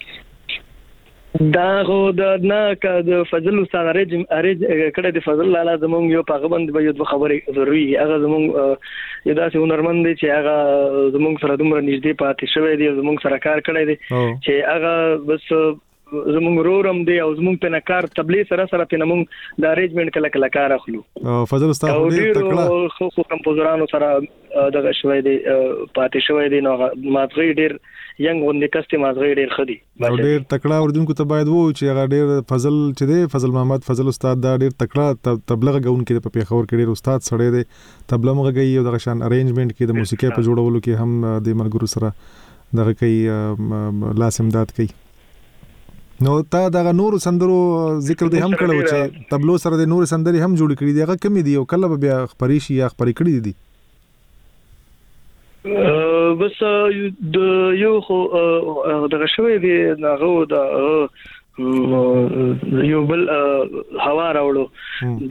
دا غو د نه ک د فضل استاد ارج کړه د فضل لاله زمونږ یو په غبند به یو خبرې ضروري هغه زمونږ یو داسې هنرمند دی چې هغه زمونږ سره دومره نږدې پاتې شوی دی زمونږ سره کار کړی دی چې هغه بس زمونږ رورم دی او زمونږ په نکار تبلیغ سره په نمونږ د ارینجمنت کله کار اخلو. فضل استاد دې تکړه خو کمپوزرانو سره دغه شوی دی پاتې شوی دی نو ماغي ډیر ینګ وندې کسته ماغي ډیر خدي او ډیر تکړه اوردونکو ته باید وو چې هغه ډیر فضل چې دی فضل محمد فضل استاد دا ډیر تکړه تبلیغ غونکي په پیښور کې ډیر استاد سره دی تبلیغ مغږی او دغه شان ارینجمنت کې د موسیقي په جوړولو کې هم د ملګرو سره دغه کوي لاس امداد کوي. نو تا دغه نور سندرو ذکر دې هم کړو چې تبلو سره د نور سندري هم جوړ کړي دي هغه کمی دي او کله بیا خبري شي یا خبري کړي دي بس د یو خو دغه شوی دی هغه د یو بل هوا راوړو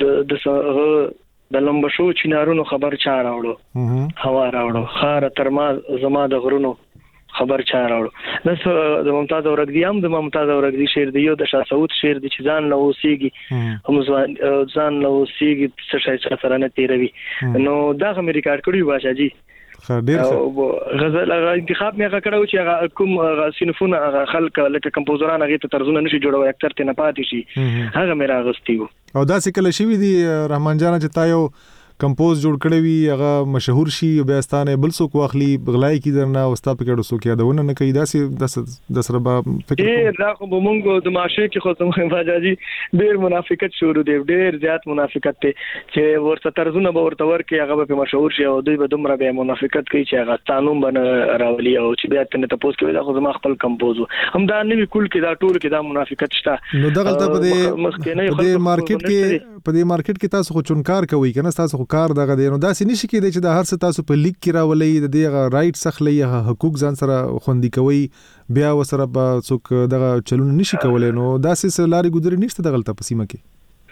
د لمبشو چینارونو خبر چا راوړو هوا راوړو خار ترما زما د غرونو خبر چا راوړو نس د ممتاز اورغزي هم د ممتاز اورغزي شعر دی یو د شاه سعود شعر دی چې ځان له اوسېږي هم ځان له اوسېږي څه شي سره نه تیروي نو دا هم ریکارډ کړی باشا جی ډیر غزل انتخاب مې کړو چې هغه کوم سینفونه هغه خلک لکه کمپوزران هغه ته طرزونه نشي جوړوي اکثر ته نه پاتې شي هغه مې راغستي او دا څه کله شي دي رحمان جان چې تا یو کمپوز جوړ کړی وي هغه مشهور شي بیا ستانه بل څوک واخلي بغلای کی درنه او ستا په کډو څوک یادونه نه کوي داسې د سره به فکر کوم دا خو مونږ د معاشره کې خو سم باجاجي ډیر منافقت شروع دی ډیر زیات منافقت ته چې ورته طرزونه به ورته ورکي هغه به مشهور شي او دوی به دومره به منافقت کوي چې هغه قانون بنه راولي او چې بیا ته تاسو کوي دا خو زما خپل کمپوز هم دا نه کول کې دا ټول کې دا منافقت شته نو دغه ته په دې مارکیټ کې تاسو خو چونکار کوي کنه تاسو کار دغه دی نو داسې نشي کېدای چې د هر څه تاسو په لیک کې راولي د دې رائټ سخلې حقوق ځان سره خوندي کوي بیا وسره په څوک دغه چلون نشي کولای نو داسې لاري ګذري نشته دغه په سیمه کې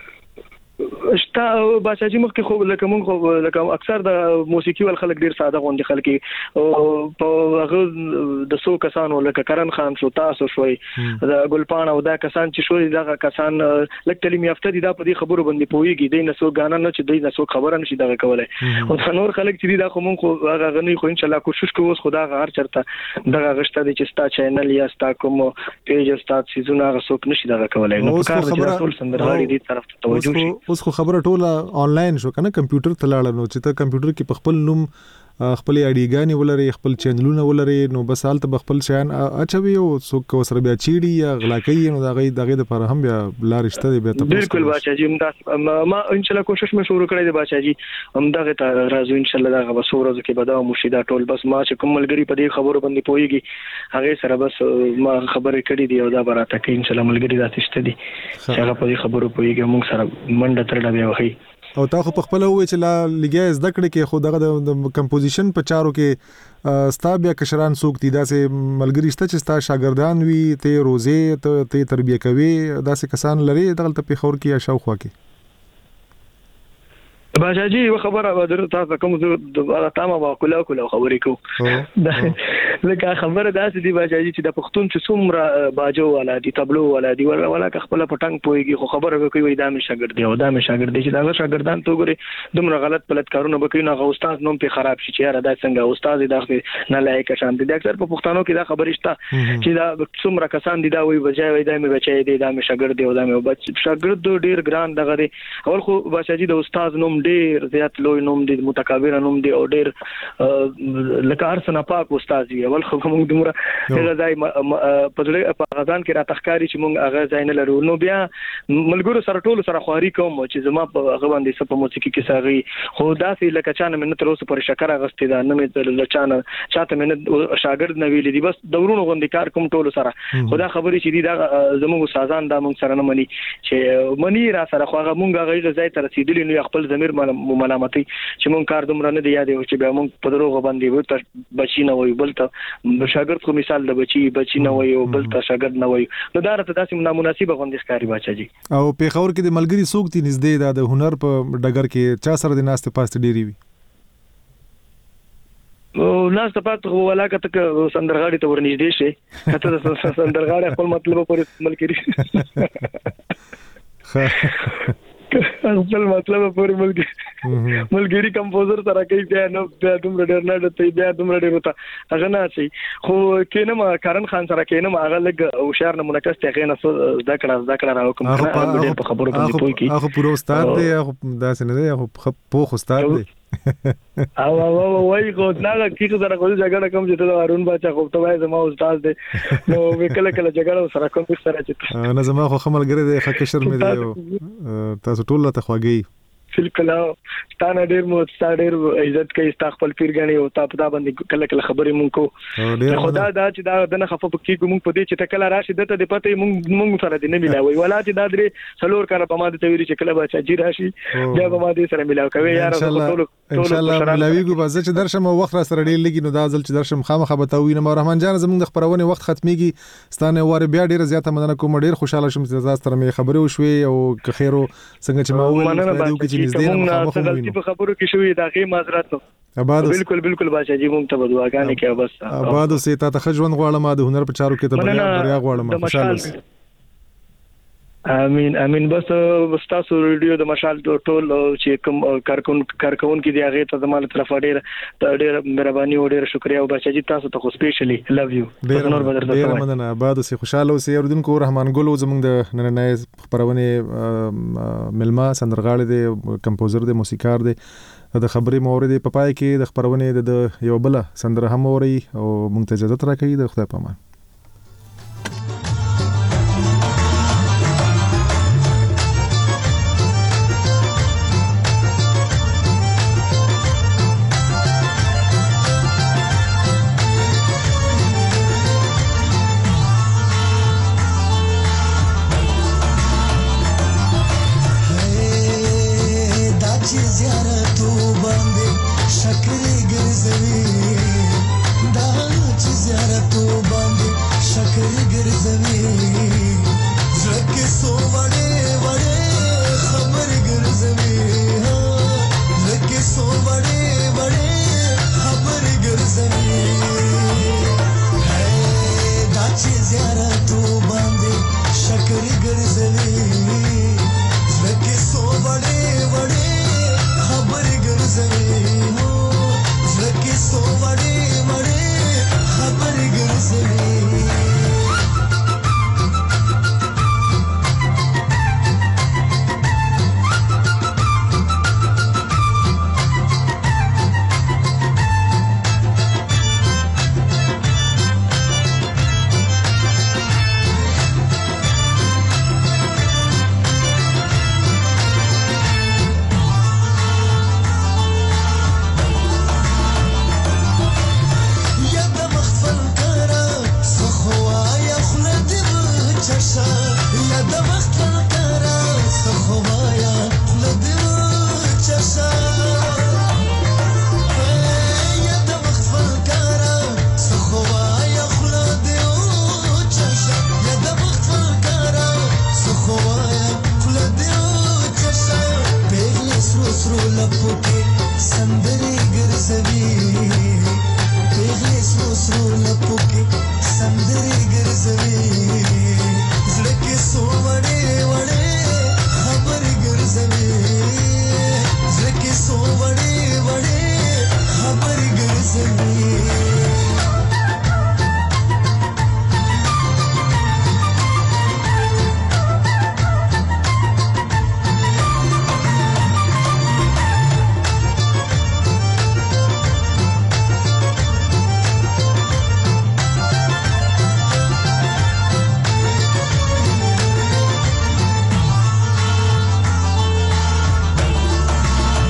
شتا باشاجي مخکې خو لکه مونږ لکه اکثر د موسیقي ول خلک ډیر ساده غوندي خلک او په هغه د سو کسانو لکه کرن خان شو تاسو شوي د ګلپان او دا کسان چې شوي دا کسان لکه تعلیم یافته دي دا په دې خبرو باندې پويږي د نسو غانا نه چې د نسو خبره نشي دا کولای او نور خلک چې دا خو مونږ هغه غني خو ان شاء الله کوشش کوو خدا هر چرته دغه غشته دي چې ستا چینل یا ستا کوم پیج ستا سيزونه غسوک نشي دا کولای نو کار چې ټول سندرغاړي دي طرف ته توجه شي اوس خو خبره ټوله آنلاین شو کنه کمپیوټر ته لاړ نو چې ته کمپیوټر کې په خپل نوم خپل اډیګانی ولري خپل چینلونه ولري نو بس حالت بخپل شان اچوي او څوک وسره بیا چیړي یا غلاکي نو دغه د پر هم بیا لارشته دی به ته بالکل باشاجي ما ان شاء الله کوشش مې شروع کړی دی باشاجي هم دغه ته راځو ان شاء الله دغه بس ورځ کې بداو مشیدا ټول بس ما چې کوم ملګری په دې خبرو باندې پويږي هغه سره بس ما خبرې کړې دي او دا براته کې ان شاء الله ملګری راتشته دي چې هغه په دې خبرو پويږي موږ سره منډه ترډه بیا وهي او تا خو په خپل وې چې لا لګیا زده کړې کې خو دغه د کمپوزیشن په چارو کې ستا بیا کشران څوک دي داسې ملګری شته چې ستا شاګردان وي ته روزه ته تربیه کوي داسې کسان لري دغه ته په خور کې یا شاوخوا کې باشاجي یو خبره به تاسو کوم د تامه واکولا خبرې کو لکه خبره داسې دی باشاجي چې د پښتون چې څومره باجو والا دي تبلو والا دي ولا خپل پټنګ پويږي خو خبره کوي دا مې شاګرد دی او دا مې شاګرد دی چې دا شاګردان تو ګوري دومره غلط پلت کارونه وکړي نو استاد نوم په خراب شي چې یاره دا څنګه استاد دا نه لایق شان دي اکثر په پښتنو کې دا خبره شته چې دا څومره کسان دي دا وي بجای دا مې بچای دی دا مې شاګرد دی او دا مې شاګرد ډیر ګران دغه دی اول خو باشاجي د استاد نوم ډیر زیات لوی نوم دي متکبر نوم دي او ډیر لکه ارسنه پاک استاد دی اول خو موږ دمره هغه ځای په غزان کې را تخکاری چې موږ هغه ځای نه لرو نو بیا ملګرو سره ټول سره خواري کوم چې زما په هغه باندې سپ موسیقي کې ساغي خو داسې لکه چانه منت تر اوسه پر شکر غستې دا نه مې لچانه چاته منت شاګرد نه ویلې دي بس دورونو غوندي کار کوم ټول سره خدا خبرې چې دي دا زموږ سازان دا موږ سره نه مني چې منی را سره خو هغه موږ هغه ځای ته رسیدلی نو خپل ضمیر ملامتي چې مونږ کار دومره نه دی یاد چې بیا مونږ په دروغ باندې وته بچی نه وي بل ته شاګرد خو مثال د بچی نه وي او بل ته شاګرد نه وي نو دا راته داسې نامناسبه غونډه ښکاری باچا جی. او په خور کې د ملګری څوک دي نږدې د هنر په ډګر کې چا سره د ناست پاست ډيري وي؟ او ناس ته پات ولا کته سندرغاړي ته ورنږدې شي کته سندرغاړي خپل مطلب پورې ملګری خپل مطلب پورې ملګری کمپوزر سره کوي بیا نو بیا دومره ډیر نه دته بیا دومره ډیر وتا هغه نه شي خو کینم کرن خان سره کینم هغه لګ هوشیار نمونه کسته غینه ذکر راو کوم په خبرو باندې پوي کی هغه پرو استاد دی هغه داسې نه دی هغه په استاد دی او وای خو نه کیږي سره کوم جګړه کوم چې ته هارون باچا خو ته وای زما استاد دی نو وکړه کله جګړه سره کوم سره چې نه زما خو خمل ګره دی خکه شرم دی تاسو ټول ته خوږی فلکلا ستانه ډیر مو ستاره عزت کوي خپل پیرګانی او تا پتا باندې کله خبرې مونږ کو خدا دا چې دا دنه خفه پکې کوم په دې چې تکلا راشي دته د پته مونږ سره دې نه ملاوي ولا چې دا درې سلور کار په ما د تویری چې کله بچا جی راشي بیا به ما دې سره ملاو کوي یار ټول ان شاء الله ملاوي کو بس چې درشم وخت را سره ډیر لګي نو دا ځل چې درشم خامخه بتاوي نو رحمان جان زموږ د خبرونه وخت ختميږي ستانه واره بیا ډیر زیاته مننه کوم ډیر خوشاله شوم چې تاسو سره مې خبرې وشوي او که خیرو څنګه چې ما وویل غلطی په خبرو کې شوې دا غي معذرت بالکل باشا جی مونږ ته دعاګانې کوي بس آباد اوسې تا ته ژوند غواړم د هنر په چارو کې ته بریا غواړم خوشاله امين بس تاسو ریډیو د مشال ټول چې کوم کارکون کې دی هغه ته زموږ طرف ډېر مهرباني او ډېر شکریا او بچا جی تاسو ته خو سپیشلی لوف یو ډېر مننه آباد اوسې خوشاله اوسې اوردونکو رحمان ګل زموږ د نننې خبرونه ملما سندرغاړي دی کمپوزر دی موسیقار دی د خبرې مورید په پای کې د خبرونه د یو بل سندره هم اوري او مونږ ته اجازه راکړي د خدای په امان.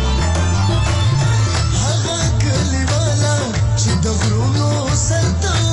Serta